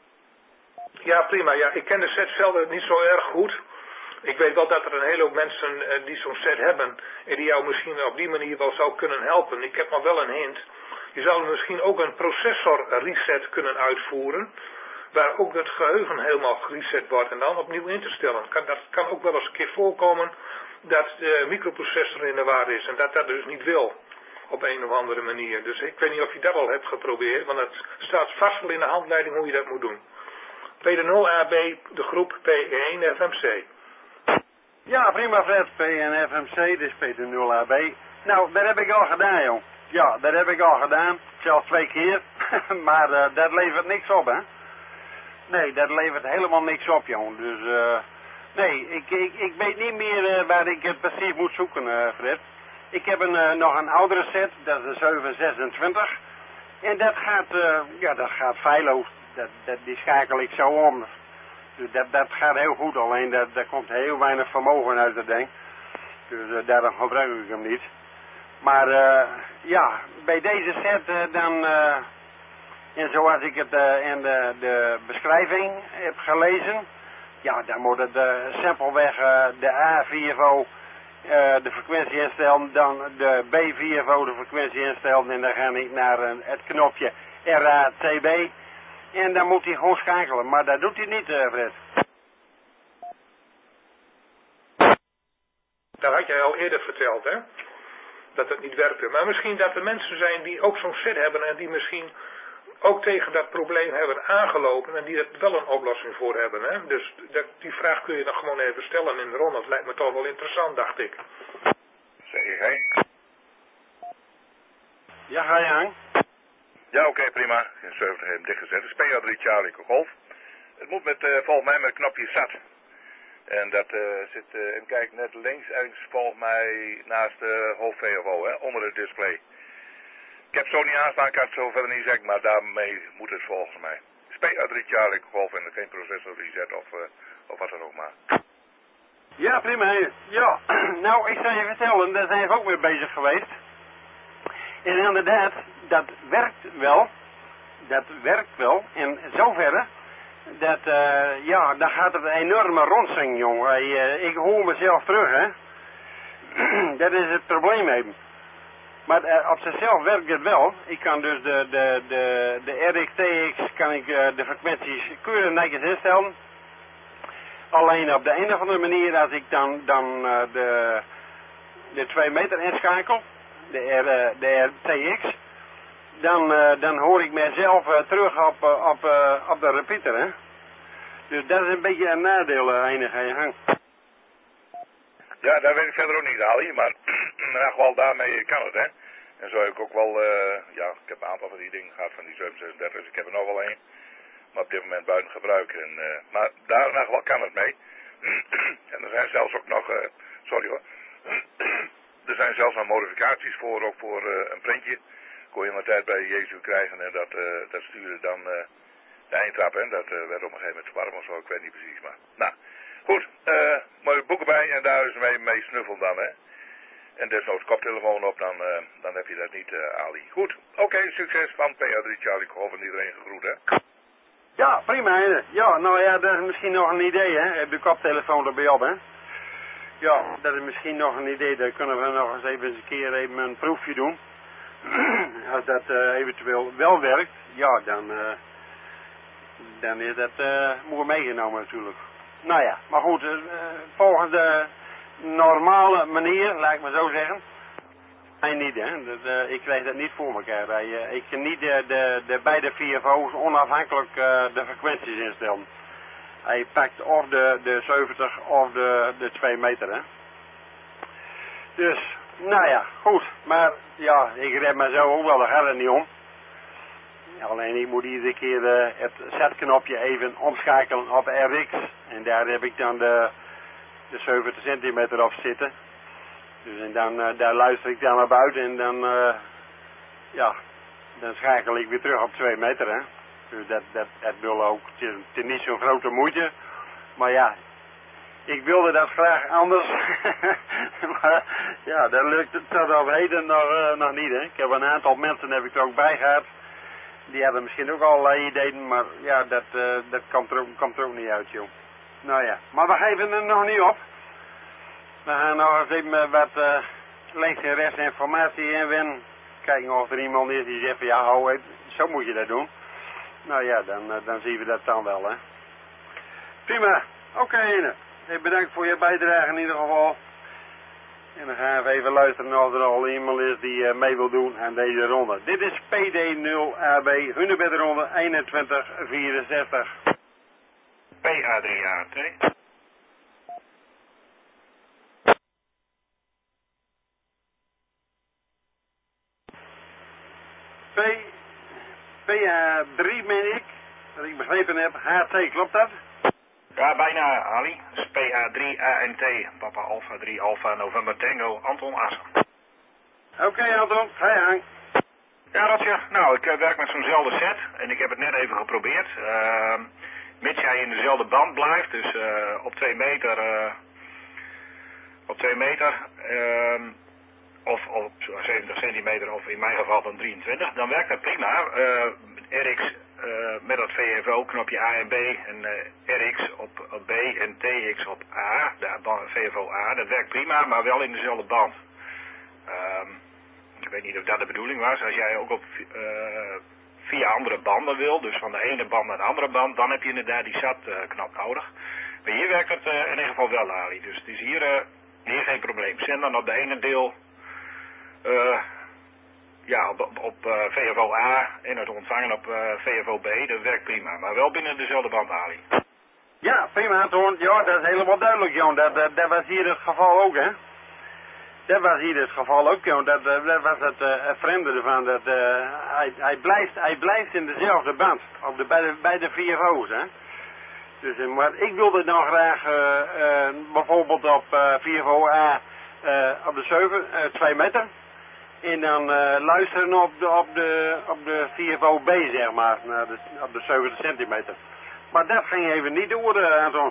Ja, prima. Ja, ik ken de set zelf niet zo erg goed. Ik weet wel dat er een hele hoop mensen uh, die zo'n set hebben en die jou misschien op die manier wel zou kunnen helpen. Ik heb nog wel een hint. Je zou misschien ook een processor reset kunnen uitvoeren, waar ook het geheugen helemaal gereset wordt en dan opnieuw in te stellen. Kan, dat kan ook wel eens een keer voorkomen dat de microprocessor in de war is en dat dat dus niet wil op een of andere manier. Dus ik weet niet of je dat al hebt geprobeerd, want het staat vast wel in de handleiding hoe je dat moet doen. P D nul A B, de groep P E één F M C. Ja, prima Fred, P E één F M C, dus P D nul A B. Nou, dat heb ik al gedaan, joh. Ja, dat heb ik al gedaan. Zelfs twee keer. maar uh, dat levert niks op, hè. Nee, dat levert helemaal niks op, jongen. Dus, uh, nee, ik, ik, ik weet niet meer uh, waar ik het precies moet zoeken, uh, Fred. Ik heb een, uh, nog een oudere set, dat is een zeven zesentwintig. En dat gaat, uh, ja, dat gaat feilloos. Dat, dat, die schakel ik zo om. Dus dat, dat gaat heel goed, alleen dat, daar komt heel weinig vermogen uit het ding. Dus uh, daarom gebruik ik hem niet. Maar uh, ja, bij deze set uh, dan, uh, en zoals ik het uh, in de, de beschrijving heb gelezen, ja, dan moet het uh, simpelweg uh, de A vier V uh, de frequentie instellen, dan de B vier V de frequentie instellen en dan ga ik naar uh, het knopje R A T B en dan moet hij gewoon schakelen, maar dat doet hij niet, uh, Fred. Dat had jij al eerder verteld, hè? Dat het niet werkte. Maar misschien dat er mensen zijn die ook zo'n set hebben en die misschien ook tegen dat probleem hebben aangelopen en die er wel een oplossing voor hebben. Hè? Dus dat, die vraag kun je dan gewoon even stellen in de ronde. Dat lijkt me toch wel interessant, dacht ik. Zeg je gij? Ja, ga je aan? Ja, oké, okay, prima. In zeventig heb ik dichtgezet. Het is P A drie Charlie Golf. Het moet met, uh, volgens mij met het knopje zat. En dat uh, zit, uh, even kijken, net links ergens volgens mij naast de uh, hoofd V F O, hè, onder het display. Ik heb zo niet aanstaan, ik kan het zo verder niet zeggen, maar daarmee moet het volgens mij. P A drie Charlie Golf en geen processor reset of, uh, of wat dan ook maar. Ja, prima. Ja, nou, ik zal je vertellen, daar zijn we ook mee bezig geweest. En inderdaad, dat werkt wel. Dat werkt wel. In zoverre dat, uh, ja, dan gaat het een enorme rondzing, jongen. Uh, ik hoor mezelf terug, hè. Dat is het probleem even. Maar uh, op zichzelf werkt het wel. Ik kan dus de, de, de, de R X T X, kan ik uh, de frequenties keurig netjes instellen. Alleen op de een of andere manier, als ik dan, dan uh, de, de twee meter inschakel, de, R, de R T X, dan, uh, dan hoor ik mezelf uh, terug op, uh, op, uh, op de repeater, hè. Dus dat is een beetje een nadeel, uh, enige gang. Ja, daar weet ik verder ook niet, Ali, maar in elk geval daarmee kan het, hè. En zo heb ik ook wel, uh, ja, ik heb een aantal van die dingen gehad, van die zeven zesendertig, dus ik heb er nog wel een. Maar op dit moment buiten gebruik. En, uh, maar daar in elk geval kan het mee. En er zijn zelfs ook nog, uh, sorry hoor, er zijn zelfs nog modificaties voor, ook voor uh, een printje. Kon je maar tijd bij Jezus krijgen en dat, uh, dat stuurde dan uh, de eindtrap, hè. Dat uh, werd op een gegeven moment warm of zo, ik weet niet precies, maar nou. Goed, uh, mooie boeken bij en daar is mee, mee snuffel dan, hè. En desnoods koptelefoon op, dan, uh, dan heb je dat niet, uh, Ali. Goed, oké, okay, succes van P A drie Charlie Golf en iedereen gegroet, hè? Ja, prima, hè. Ja, nou ja, dat is misschien nog een idee, hè. Heb de koptelefoon erbij op, hè. Ja, dat is misschien nog een idee. Dan kunnen we nog eens even een keer even een proefje doen. Als dat uh, eventueel wel werkt, ja, dan, uh, dan is dat uh, mooi meegenomen natuurlijk. Nou ja, maar goed, uh, volgens de normale manier, laat ik maar zo zeggen. Nee, niet hè, dat, uh, ik krijg dat niet voor elkaar. Bij, uh, ik kan niet de, de, de beide V F O's onafhankelijk uh, de frequenties instellen. Hij pakt of de, de zeventig of de, de twee meter hè. Dus, nou ja, goed. Maar ja, ik red me zo ook wel, daar gaat het niet om. Alleen ik moet iedere keer uh, het zetknopje even omschakelen op R X. En daar heb ik dan de, de zeventig centimeter op zitten. Dus en dan, uh, daar luister ik dan naar buiten en dan, uh, ja, dan schakel ik weer terug op twee meter hè. Dus dat, dat, dat wil ook, het is, het is niet zo'n grote moeite. Maar ja, ik wilde dat graag anders. Maar ja, dat lukt het tot op heden nog, uh, nog niet hè. Ik heb een aantal mensen heb ik er ook bij gehad. Die hadden misschien ook allerlei ideeën, maar ja, dat, uh, dat komt, er ook, komt er ook niet uit joh. Nou ja, maar we geven er nog niet op. We gaan nog eens even wat uh, links en rechts informatie inwinnen. Kijken of er iemand is die zegt van ja, hou even, zo moet je dat doen. Nou ja, dan, uh, dan zien we dat dan wel hè. Prima, oké okay, bedankt voor je bijdrage in ieder geval. En dan gaan we even luisteren of er al iemand is die uh, mee wil doen aan deze ronde. Dit is P D nul A B, Hunebedronde eenentwintig vierenzestig. P A drie A T. P, P A drie meen ik, dat ik begrepen heb, H T, klopt dat? Ja, bijna Ali. Dus P A drie A N T, Papa Alpha drie Alpha November Tango, Anton Assen. Oké okay, Anton, ga je gang. Ja, Roger. Nou, ik uh, werk met zo'nzelfde set en ik heb het net even geprobeerd. Uh, mits jij in dezelfde band blijft, dus uh, op twee meter, uh, op twee meter, uh, of op zeventig centimeter, of in mijn geval dan drieëntwintig, dan werkt dat prima. Uh, R X uh, met dat V F O-knopje A en B en uh, R X op, op B en T X op A, de V F O A, dat werkt prima, maar wel in dezelfde band. Uh, ik weet niet of dat de bedoeling was. Als jij ook op uh, via andere banden wil, dus van de ene band naar de andere band, dan heb je inderdaad die S A T-knop uh, nodig. Maar hier werkt het uh, in ieder geval wel, Ali. Dus het is hier, uh, hier geen probleem. Zend dan op de ene deel uh, ja, op, op, op uh, V F O A en het ontvangen op uh, V F O B. Dat werkt prima, maar wel binnen dezelfde band, Ali. Ja, prima, Anton. Ja, dat is helemaal duidelijk, Jon. Dat, dat, dat was hier het geval ook, hè? Dat was hier het geval ook, Jon. Dat, dat was het, uh, het vreemde ervan. Dat, uh, hij, hij, blijft, hij blijft in dezelfde band, op de, bij, de, bij de V F O's, hè? Dus, uh, maar ik wilde dan graag uh, uh, bijvoorbeeld op uh, V F O A uh, op de zeven, uh, twee meter. En dan uh, luisteren op de, op, de, op de V F O B, zeg maar, naar de, op de zeventig centimeter. Maar dat ging even niet door, uh, Anton.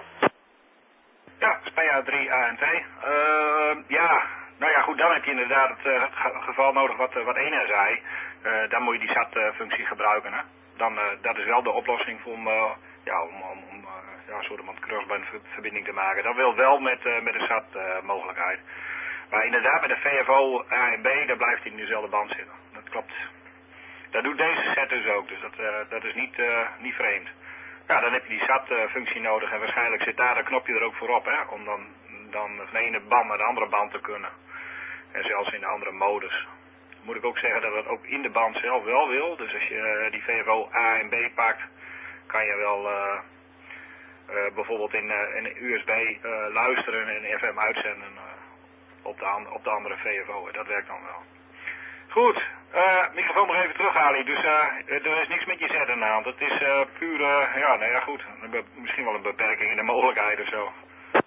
Ja, P A drie A N T. Uh, ja, nou ja, goed, dan heb je inderdaad het, uh, het geval nodig wat, uh, wat Ena zei. Uh, dan moet je die S A T-functie gebruiken, hè. Dan, uh, dat is wel de oplossing voor om, uh, ja, om, om, om uh, ja, een soort van crossband-verbinding te maken. Dat wil wel met, uh, met de S A T-mogelijkheid. Maar inderdaad, met de V F O A en B, daar blijft hij in dezelfde band zitten. Dat klopt. Dat doet deze set dus ook, dus dat, uh, dat is niet, uh, niet vreemd. Ja, dan heb je die S A T-functie nodig en waarschijnlijk zit daar een knopje er ook voor op, hè, om dan, dan van de ene band naar de andere band te kunnen. En zelfs in de andere modus. Moet ik ook zeggen dat dat ook in de band zelf wel wil. Dus als je die V F O A en B pakt, kan je wel uh, uh, bijvoorbeeld in, uh, in U S B uh, luisteren en F M uitzenden uh, op, de an op de andere V F O. Dat werkt dan wel. Goed, uh, microfoon nog even terug, Ali. Dus uh, er is niks met je zet aan de hand. Het is uh, puur, uh, ja, nou ja, goed. Misschien wel een beperking in de mogelijkheid of zo.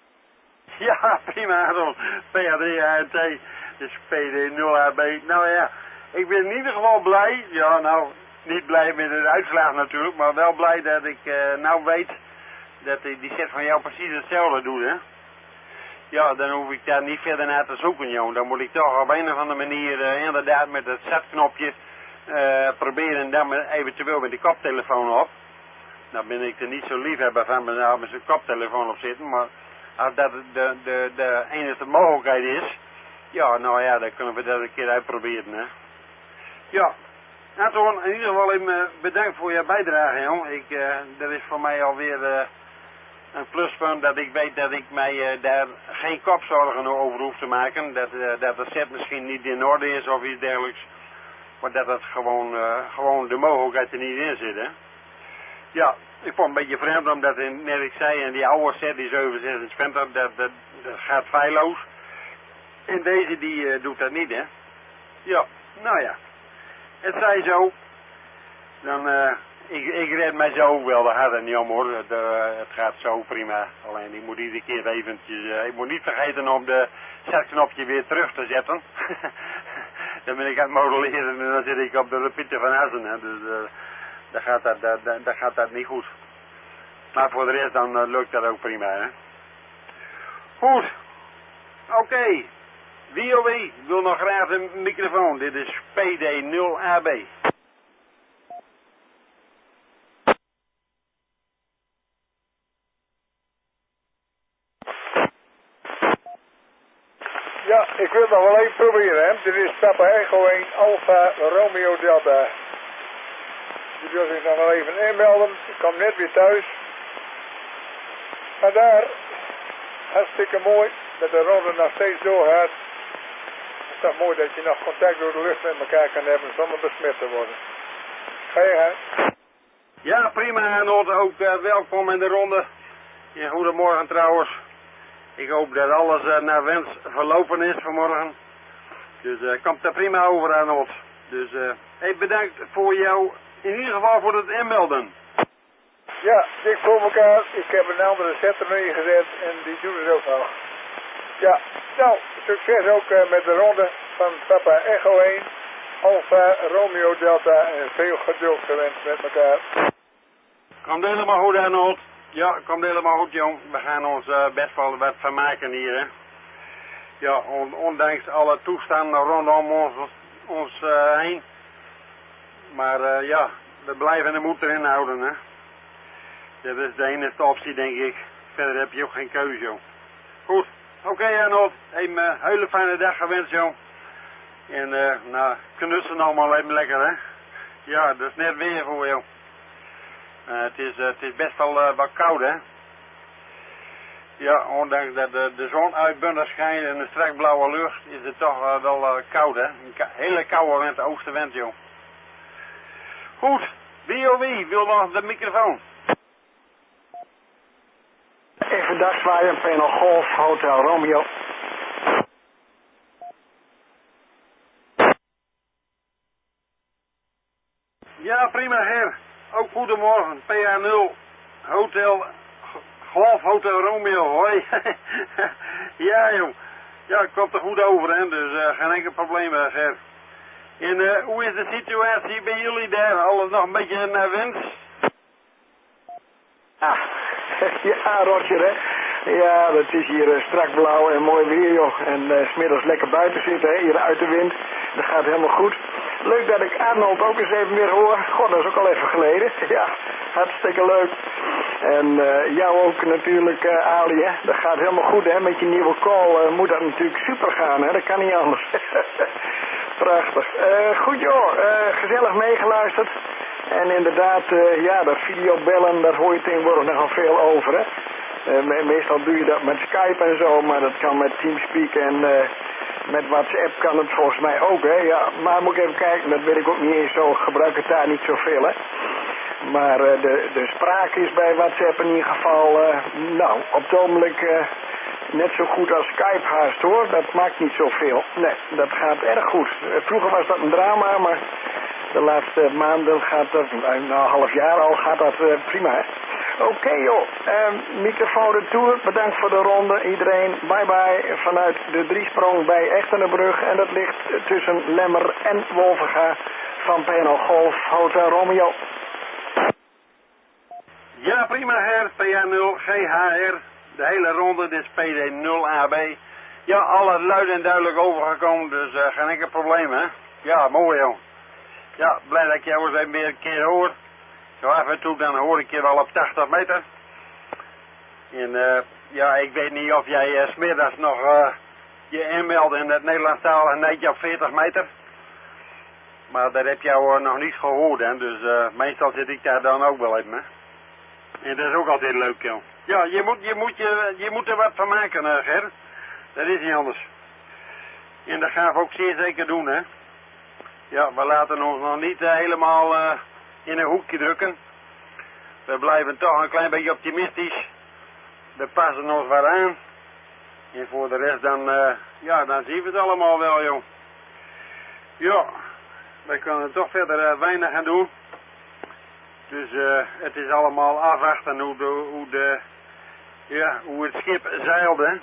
Ja, prima, Anton. P A drie A N T, dus P D nul A B. Nou ja, ik ben in ieder geval blij. Ja, nou, niet blij met de uitslag natuurlijk, maar wel blij dat ik uh, nou weet dat die, die set van jou precies hetzelfde doet, hè. ja, dan hoef ik daar niet verder naar te zoeken, joh. Dan moet ik toch op een of andere manier uh, inderdaad met het zetknopje uh, proberen dan met, eventueel met de koptelefoon op. Nou ben ik er niet zo liefhebber van me nou met zijn koptelefoon op zitten, maar als dat de, de, de enige mogelijkheid is, ja, nou ja, dan kunnen we dat een keer uitproberen, hè. Ja, Anton, in ieder geval even bedankt voor je bijdrage, jong. Ik, uh, dat is voor mij alweer uh, een pluspunt dat ik weet dat ik mij uh, daar geen kopzorgen over hoef te maken. Dat, uh, dat de set misschien niet in orde is of iets dergelijks. Maar dat het gewoon, uh, gewoon de mogelijkheid er niet in zit, hè. Ja, ik vond het een beetje vreemd omdat, in, net ik zei, in die oude set, die zeven zesentwintig, dat, dat, dat gaat feilloos. En deze, die uh, doet dat niet, hè. Ja, nou ja. Het zij zo. Dan, uh, ik, ik red mij zo wel, daar gaat het niet om, hoor. Het, uh, het gaat zo prima. Alleen, ik moet iedere keer eventjes, uh, ik moet niet vergeten om de zetknopje weer terug te zetten. Dan ben ik aan het modelleren en dan zit ik op de repeater van Assen, hè. Dus, uh, dan gaat dat, dat, dat, dan gaat dat niet goed. Maar voor de rest dan uh, lukt dat ook prima, hè. Goed. Oké. Okay. Wie of wie wil nog graag een microfoon? Dit is P D nul A B. Ja, ik wil het nog wel even proberen, hè. Dit is Papa Echo één Alpha Romeo Delta. Die wil zich nog wel even inmelden. Ik kom net weer thuis. Maar daar, hartstikke mooi, dat de ronde nog steeds doorgaat. Het is toch mooi dat je nog contact door de lucht met elkaar kan hebben zonder besmet te worden. Ga je gang. Ja, prima, Arnold. Ook uh, welkom in de ronde. Ja, goedemorgen trouwens. Ik hoop dat alles uh, naar wens verlopen is vanmorgen. Dus uh, komt er prima over, Arnold. Dus uh, hey, bedankt voor jou, in ieder geval voor het inmelden. Ja, dik voor elkaar. Ik heb een andere set ermee gezet en die doet het ook nog. Ja, nou, succes ook uh, met de ronde van Papa Echo één, Alpha Romeo Delta en veel geduld gewenst met elkaar. Komt helemaal goed, Arnold. Ja, komt helemaal goed, jong. We gaan ons uh, best wel wat vermaken hier, hè. Ja, on, ondanks alle toestanden rondom ons, ons uh, heen. Maar uh, ja, we blijven de moed erin houden, hè. Dat is de enige optie, denk ik. Verder heb je ook geen keuze, joh. Goed. Oké, okay, Arnold. Een uh, hele fijne dag gewenst, joh. En uh, nou, knussen allemaal even lekker, hè. Ja, dat is net weer voor jou. Uh, het, is, uh, het is best wel uh, wat koud, hè. Ja, ondanks dat de, de zon uitbundig schijnt en de strak blauwe lucht, is het toch uh, wel uh, koud, hè. Een ka hele koude wind, oostenwind, joh. Goed, wie of wie wil nog de microfoon? Even dagzwaaien, Panel Golf, Hotel Romeo. Ja, prima, heer. Ook goedemorgen, P A nul, Hotel, Golf, Hotel Romeo, hoi. Ja, joh. Ja, ik kom er goed over, hè, dus uh, geen enkel probleem, heer. En uh, hoe is de situatie bij jullie daar? Alles nog een beetje naar wens? Ah, ja, Roger, hè. Ja, dat is hier uh, strak blauw en mooi weer, joh. En uh, 's middags lekker buiten zitten, hè, hier uit de wind. Dat gaat helemaal goed. Leuk dat ik Arnold ook eens even weer hoor. God, dat is ook al even geleden. Ja, hartstikke leuk. En uh, jou ook natuurlijk, uh, Ali, hè. Dat gaat helemaal goed, hè. Met je nieuwe call uh, moet dat natuurlijk super gaan, hè. Dat kan niet anders. Prachtig. Uh, goed, joh. Uh, gezellig meegeluisterd. En inderdaad, uh, ja, dat videobellen, daar hoor je tegenwoordig nogal veel over, hè. Uh, me meestal doe je dat met Skype en zo, maar dat kan met Teamspeak en uh, met WhatsApp kan het volgens mij ook, hè. Ja, maar moet ik even kijken, dat weet ik ook niet eens zo, gebruik het daar niet zoveel, hè. Maar uh, de, de spraak is bij WhatsApp in ieder geval, uh, nou, op het ogenblik uh, net zo goed als Skype haast, hoor. Dat maakt niet zoveel. Nee, dat gaat erg goed. Uh, vroeger was dat een drama, maar de laatste maanden gaat dat, nou, een half jaar al gaat dat uh, prima, hè. Oké, okay, joh. Uh, microfoon retour. Bedankt voor de ronde. Iedereen, bye bye. Vanuit de driesprong bij Echtenenbrug. En dat ligt tussen Lemmer en Wolvenga van Panel Golf Hotel Romeo. Ja, prima, heer. P A nul G H R. de hele ronde, dit is P D nul A B. Ja, alles luid en duidelijk overgekomen, dus uh, geen enkel probleem, hè. Ja, mooi, joh. Ja, blij dat ik jou eens even weer een keer hoor. Zo af en toe, dan hoor ik je wel op tachtig meter. En uh, ja, ik weet niet of jij uh, 's middags nog uh, je inmeldt in het Nederlandstalige netje op veertig meter. Maar dat heb jou uh, nog niet gehoord, hè. Dus uh, meestal zit ik daar dan ook wel even, hè. En dat is ook altijd leuk, joh. Ja, je moet, je moet, je, je moet er wat van maken, uh, Ger. Dat is niet anders. En dat gaan we ook zeer zeker doen, hè. Ja, we laten ons nog niet uh, helemaal uh, in een hoekje drukken. We blijven toch een klein beetje optimistisch. We passen ons wat aan. En voor de rest dan, uh, ja, dan zien we het allemaal wel, joh. Ja, we kunnen toch verder uh, weinig gaan doen. Dus uh, het is allemaal afwachten hoe, de, hoe, de, ja, hoe het schip zeilt, hè.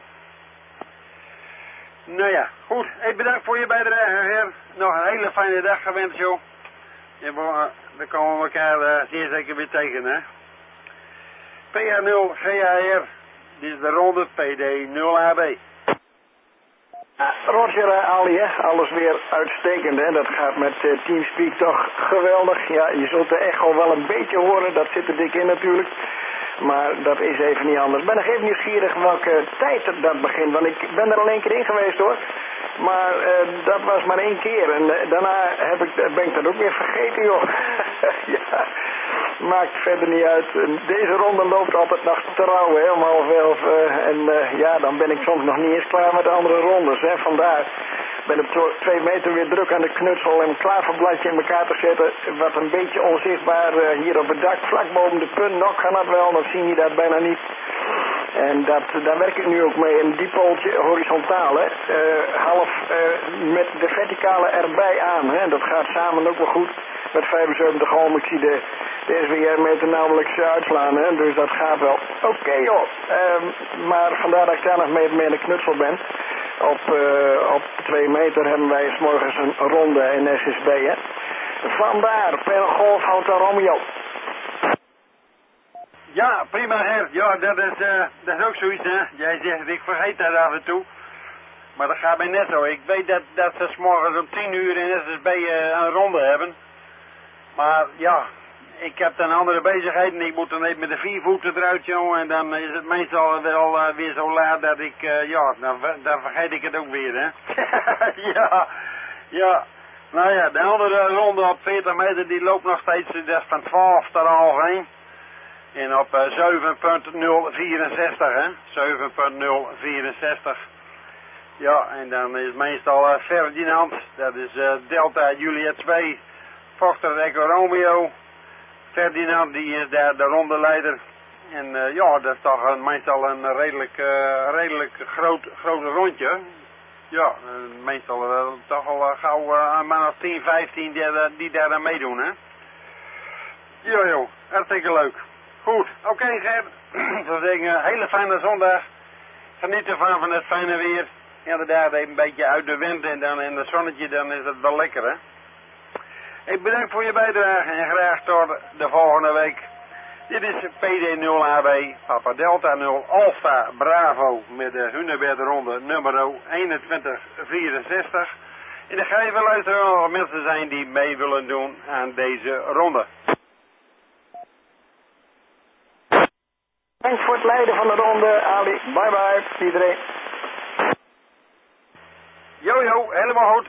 Nou ja, goed. Ik bedankt voor je bijdrage, heer. Nog een hele fijne dag gewenst, joh. En we, uh, dan komen we elkaar uh, zeer zeker weer tegen, hè. P A nul G A R. Dit is de ronde P D nul A B. Uh, Roger, uh, Ali, hè? Alles weer uitstekend, hè? Dat gaat met uh, Teamspeak toch geweldig. Ja, je zult de echo wel een beetje horen, dat zit er dik in natuurlijk. Maar dat is even niet anders. Ik ben nog even nieuwsgierig welke tijd dat begint, want ik ben er al één keer in geweest, hoor. Maar uh, dat was maar één keer en uh, daarna heb ik, ben ik dat ook weer vergeten, joh. Ja, maakt verder niet uit. Deze ronde loopt altijd nog trouw, hè, om half elf. Uh, en uh, ja, dan ben ik soms nog niet eens klaar met de andere rondes, hè. Vandaar ben ik op twee meter weer druk aan de knutsel en een klaverbladje in elkaar te zetten. Wat een beetje onzichtbaar uh, hier op het dak, vlak boven de punt. Nog kan dat wel, dan zie je dat bijna niet. En dat, daar werk ik nu ook mee. Een diepooltje horizontaal, hè. Uh, half uh, met de verticale erbij aan, hè. Dat gaat samen ook wel goed. Met vijfenzeventig ohm, ik zie de, de S W R-meter nauwelijks uitslaan, hè. Dus dat gaat wel. Oké, okay, joh. Uh, maar vandaar dat ik daar nog mee, mee in de knutsel ben. Op, uh, op twee meter hebben wij 's morgens een ronde in S S B, hè. Vandaar, per Golf Hotel Romeo. Ja, prima, her. Ja, dat is, uh, dat is ook zoiets, hè. Jij zegt, ik vergeet dat af en toe. Maar dat gaat mij net zo. Ik weet dat, dat ze 's morgens om tien uur in S S B uh, een ronde hebben. Maar ja, ik heb dan andere bezigheden. Ik moet dan even met de vier voeten eruit, jongen. En dan is het meestal wel uh, weer zo laat dat ik, uh, ja, dan, dan vergeet ik het ook weer, hè. Ja, ja. Nou ja, de andere ronde op veertig meter, die loopt nog steeds, dat is van twaalf tot half één. En op uh, zeven punt nul vierenzestig, hè. zeven punt nul vierenzestig. Ja, en dan is het meestal uh, Ferdinand. Dat is uh, Delta Juliet twee. Foxtrot Echo Romeo. Ferdinand, die is daar de rondeleider. En uh, ja, dat is toch een, meestal een redelijk, uh, redelijk groot, groot rondje. Ja, uh, meestal uh, toch al uh, gauw uh, een man of tien, vijftien die, uh, die daar aan meedoen, hè. Jo, joh, hartstikke leuk. Goed, oké, okay, Ger. Ik zou zeggen, een hele fijne zondag. Geniet ervan van het fijne weer. Inderdaad, even een beetje uit de wind en dan in het zonnetje, dan is het wel lekker, hè. Ik bedank voor je bijdrage en graag tot de volgende week. Dit is P D nul A B, Papa Delta nul, Alpha Bravo met de Hunebed ronde nummer eenentwintig vierenzestig. En dan ga je wel luisteren of er mensen zijn die mee willen doen aan deze ronde. Bedankt voor het leiden van de ronde, Ali. Bye bye, iedereen. Jo, jo, helemaal goed.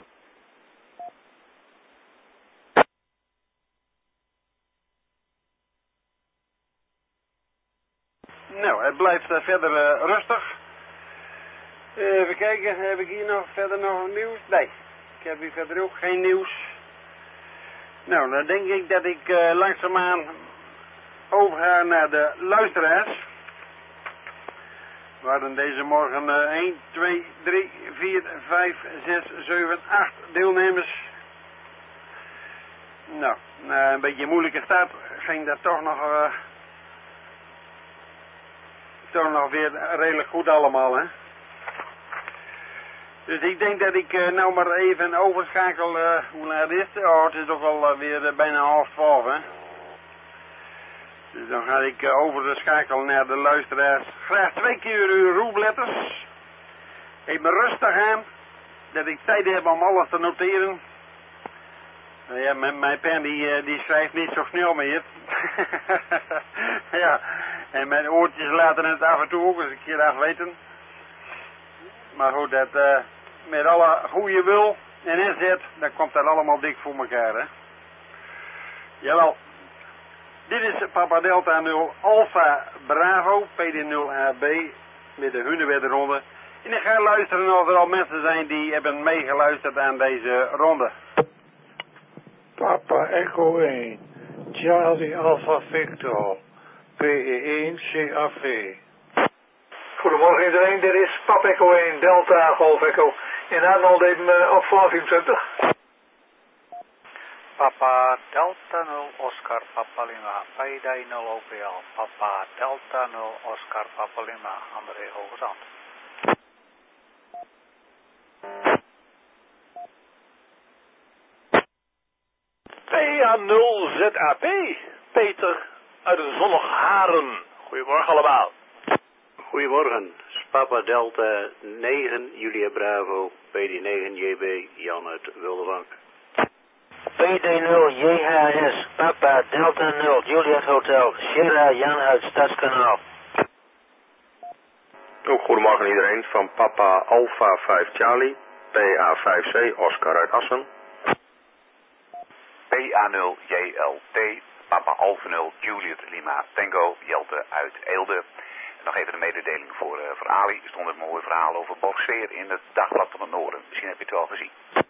Nou, het blijft uh, verder uh, rustig. Uh, even kijken, heb ik hier nog verder nog nieuws? Nee, ik heb hier verder ook geen nieuws. Nou, dan denk ik dat ik uh, langzaamaan overga naar de luisteraars. We hadden deze morgen uh, één, twee, drie, vier, vijf, zes, zeven, acht deelnemers. Nou, na een beetje een moeilijke start ging dat toch nog, uh, toch nog weer redelijk goed allemaal, hè. Dus ik denk dat ik uh, nou maar even overschakel, uh, hoe laat is het? Oh, het is toch al uh, weer uh, bijna half twaalf, hè. Dus dan ga ik uh, over de schakel naar de luisteraars. Graag twee keer uw roepletters. Even rustig aan. Dat ik tijd heb om alles te noteren. Uh, ja, mijn, mijn pen die, uh, die schrijft niet zo snel meer. Ja, en mijn oortjes laten het af en toe ook eens een keer afweten. Maar goed, dat uh, met alle goede wil en inzet, dan komt dat allemaal dik voor elkaar, hè. Jawel. Dit is Papa Delta nul Alpha Bravo, P D nul A B, met de Hunebed ronde. En ik ga luisteren of er al mensen zijn die hebben meegeluisterd aan deze ronde. Papa Echo één, Charlie Alpha Victor, P E één C A V. Goedemorgen iedereen, dit is Papa Echo één, Delta Golf Echo. In Arnold even uh, op vijfentwintig. Papa Delta nul Oscar Papa Lima, P D nul O P L, Papa Delta nul Oscar Papa Lima, André Hoogezand. P A nul Z A P, Peter uit een zonnig Haren. Goedemorgen allemaal. Goedemorgen, Papa Delta negen Julia Bravo, P D negen J B, Jan uit Wildevank. P D nul J H S, Papa Delta nul Juliet Hotel, Sierra Jan uit Stadskanaal. Ook goedemorgen iedereen, van Papa Alpha vijf Charlie, P A vijf C Oscar uit Assen. P A nul J L T, Papa Alpha nul Juliet Lima Tango, Jelte uit Eelde. En nog even een mededeling voor, uh, voor Ali. Er stond een mooi verhaal over Borgseer in het Dagblad van het Noorden. Misschien heb je het wel gezien.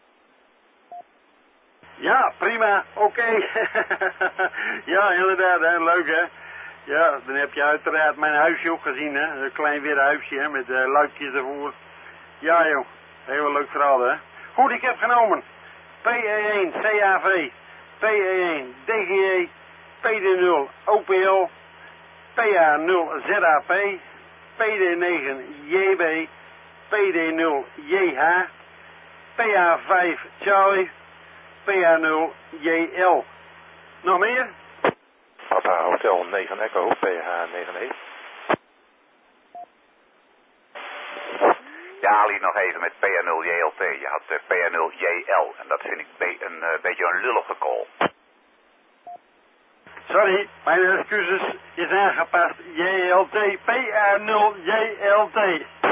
Ja, prima, oké. Okay. Ja, inderdaad, hè. Leuk hè. Ja, dan heb je uiteraard mijn huisje ook gezien, hè. Een klein weer huisje, hè, met uh, luikjes ervoor. Ja joh, heel leuk verhaal, hè. Goed, ik heb genomen P E één C A V, P E één D G E, P D nul O P L, P A nul Z A P, P D negen J B, P D nul J H, P A vijf Charlie, P A nul J L. Nog meer? Papa Hotel negen Echo, P H negen E. Ja, Ali, nog even met P A nul J L T. Je had uh, P A nul J L en dat vind ik be een uh, beetje een lullige call. Sorry, mijn excuses is aangepast. J L T, P A nul J L T.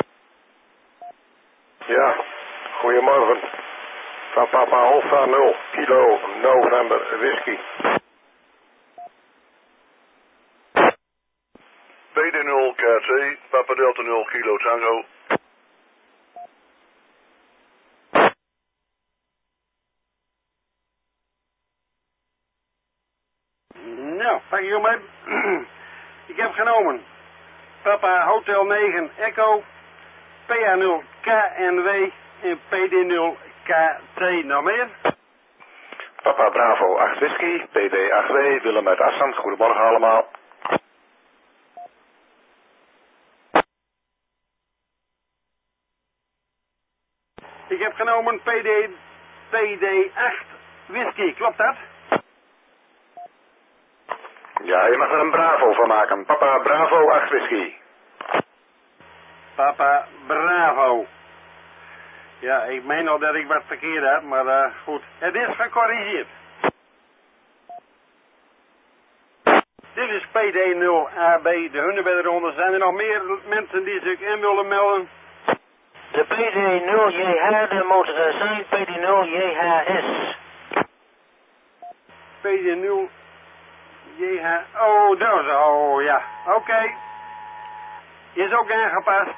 Ja, goedemorgen. Van Papa Alpha nul, Kilo November Whisky. P D nul K T, Papa Delta nul Kilo Tango. Nou, pak je mee. Ik heb genomen Papa Hotel negen Echo, P A nul K N W en P D nul K T. Nog meer? Papa Bravo acht Whisky, P D acht W, Willem uit Assen. Goedemorgen allemaal. Ik heb genomen P D, P D acht Whisky, klopt dat? Ja, je mag er een Bravo van maken. Papa Bravo acht Whisky. Papa Bravo. Ja, ik meen al dat ik wat verkeerd heb, maar uh, goed. Het is gecorrigeerd. Dit is P D nul A B, de Hunebedronde. Zijn er nog meer mensen die zich in willen melden? De P D nul J H, de motor er zijn P D nul J H S. P D nul J H, oh, dat is, oh ja, oké. Okay. Is ook aangepast.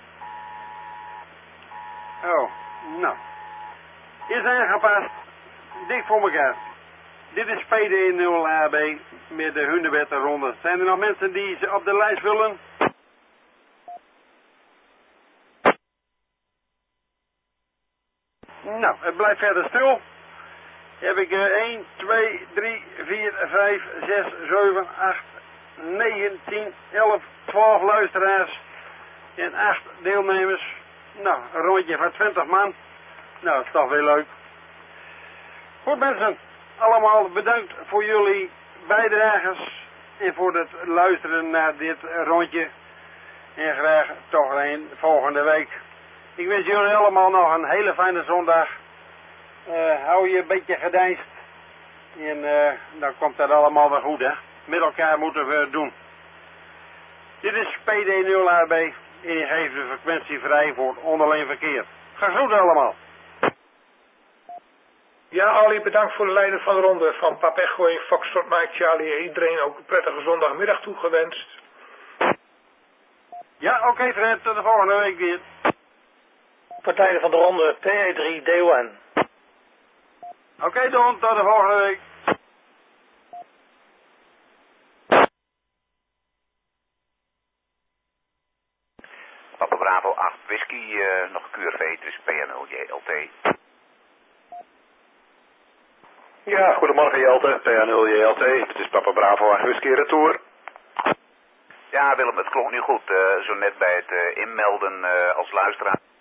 Oh, nou. Is aangepast. Dik voor elkaar. Dit is P D nul A B met de Hunebedronde. Zijn er nog mensen die ze op de lijst willen? Nou, het blijft verder stil. Heb ik uh, één, twee, drie, vier, vijf, zes, zeven, acht, negen, tien, elf, twaalf luisteraars en acht deelnemers. Nou, een rondje van twintig man. Nou, dat is toch weer leuk. Goed mensen, allemaal bedankt voor jullie bijdragers En voor het luisteren naar dit rondje. En graag toch een volgende week. Ik wens jullie allemaal nog een hele fijne zondag. Uh, hou je een beetje gedijst. En uh, dan komt dat allemaal weer goed, hè. Met elkaar moeten we het doen. Dit is P D nul A B. En je geeft de frequentie vrij voor het onderling verkeer. Gegroeten allemaal. Ja, Ali, bedankt voor de leiding van de ronde van Papa Echo en Foxtrot Mike Charlie. Iedereen ook een prettige zondagmiddag toegewenst. Ja, oké okay, Fred, tot de volgende week weer. Partijen van de ronde P E drie D O N. Oké okay, Don, tot de volgende week. Papa Bravo acht Whisky, uh, nog Q R V, dus P N L J L T. Ja, goedemorgen Jelte, P N L J L T, het is Papa Bravo acht Whisky Retour. Ja Willem, het klonk nu goed, uh, zo net bij het uh, inmelden uh, als luisteraar.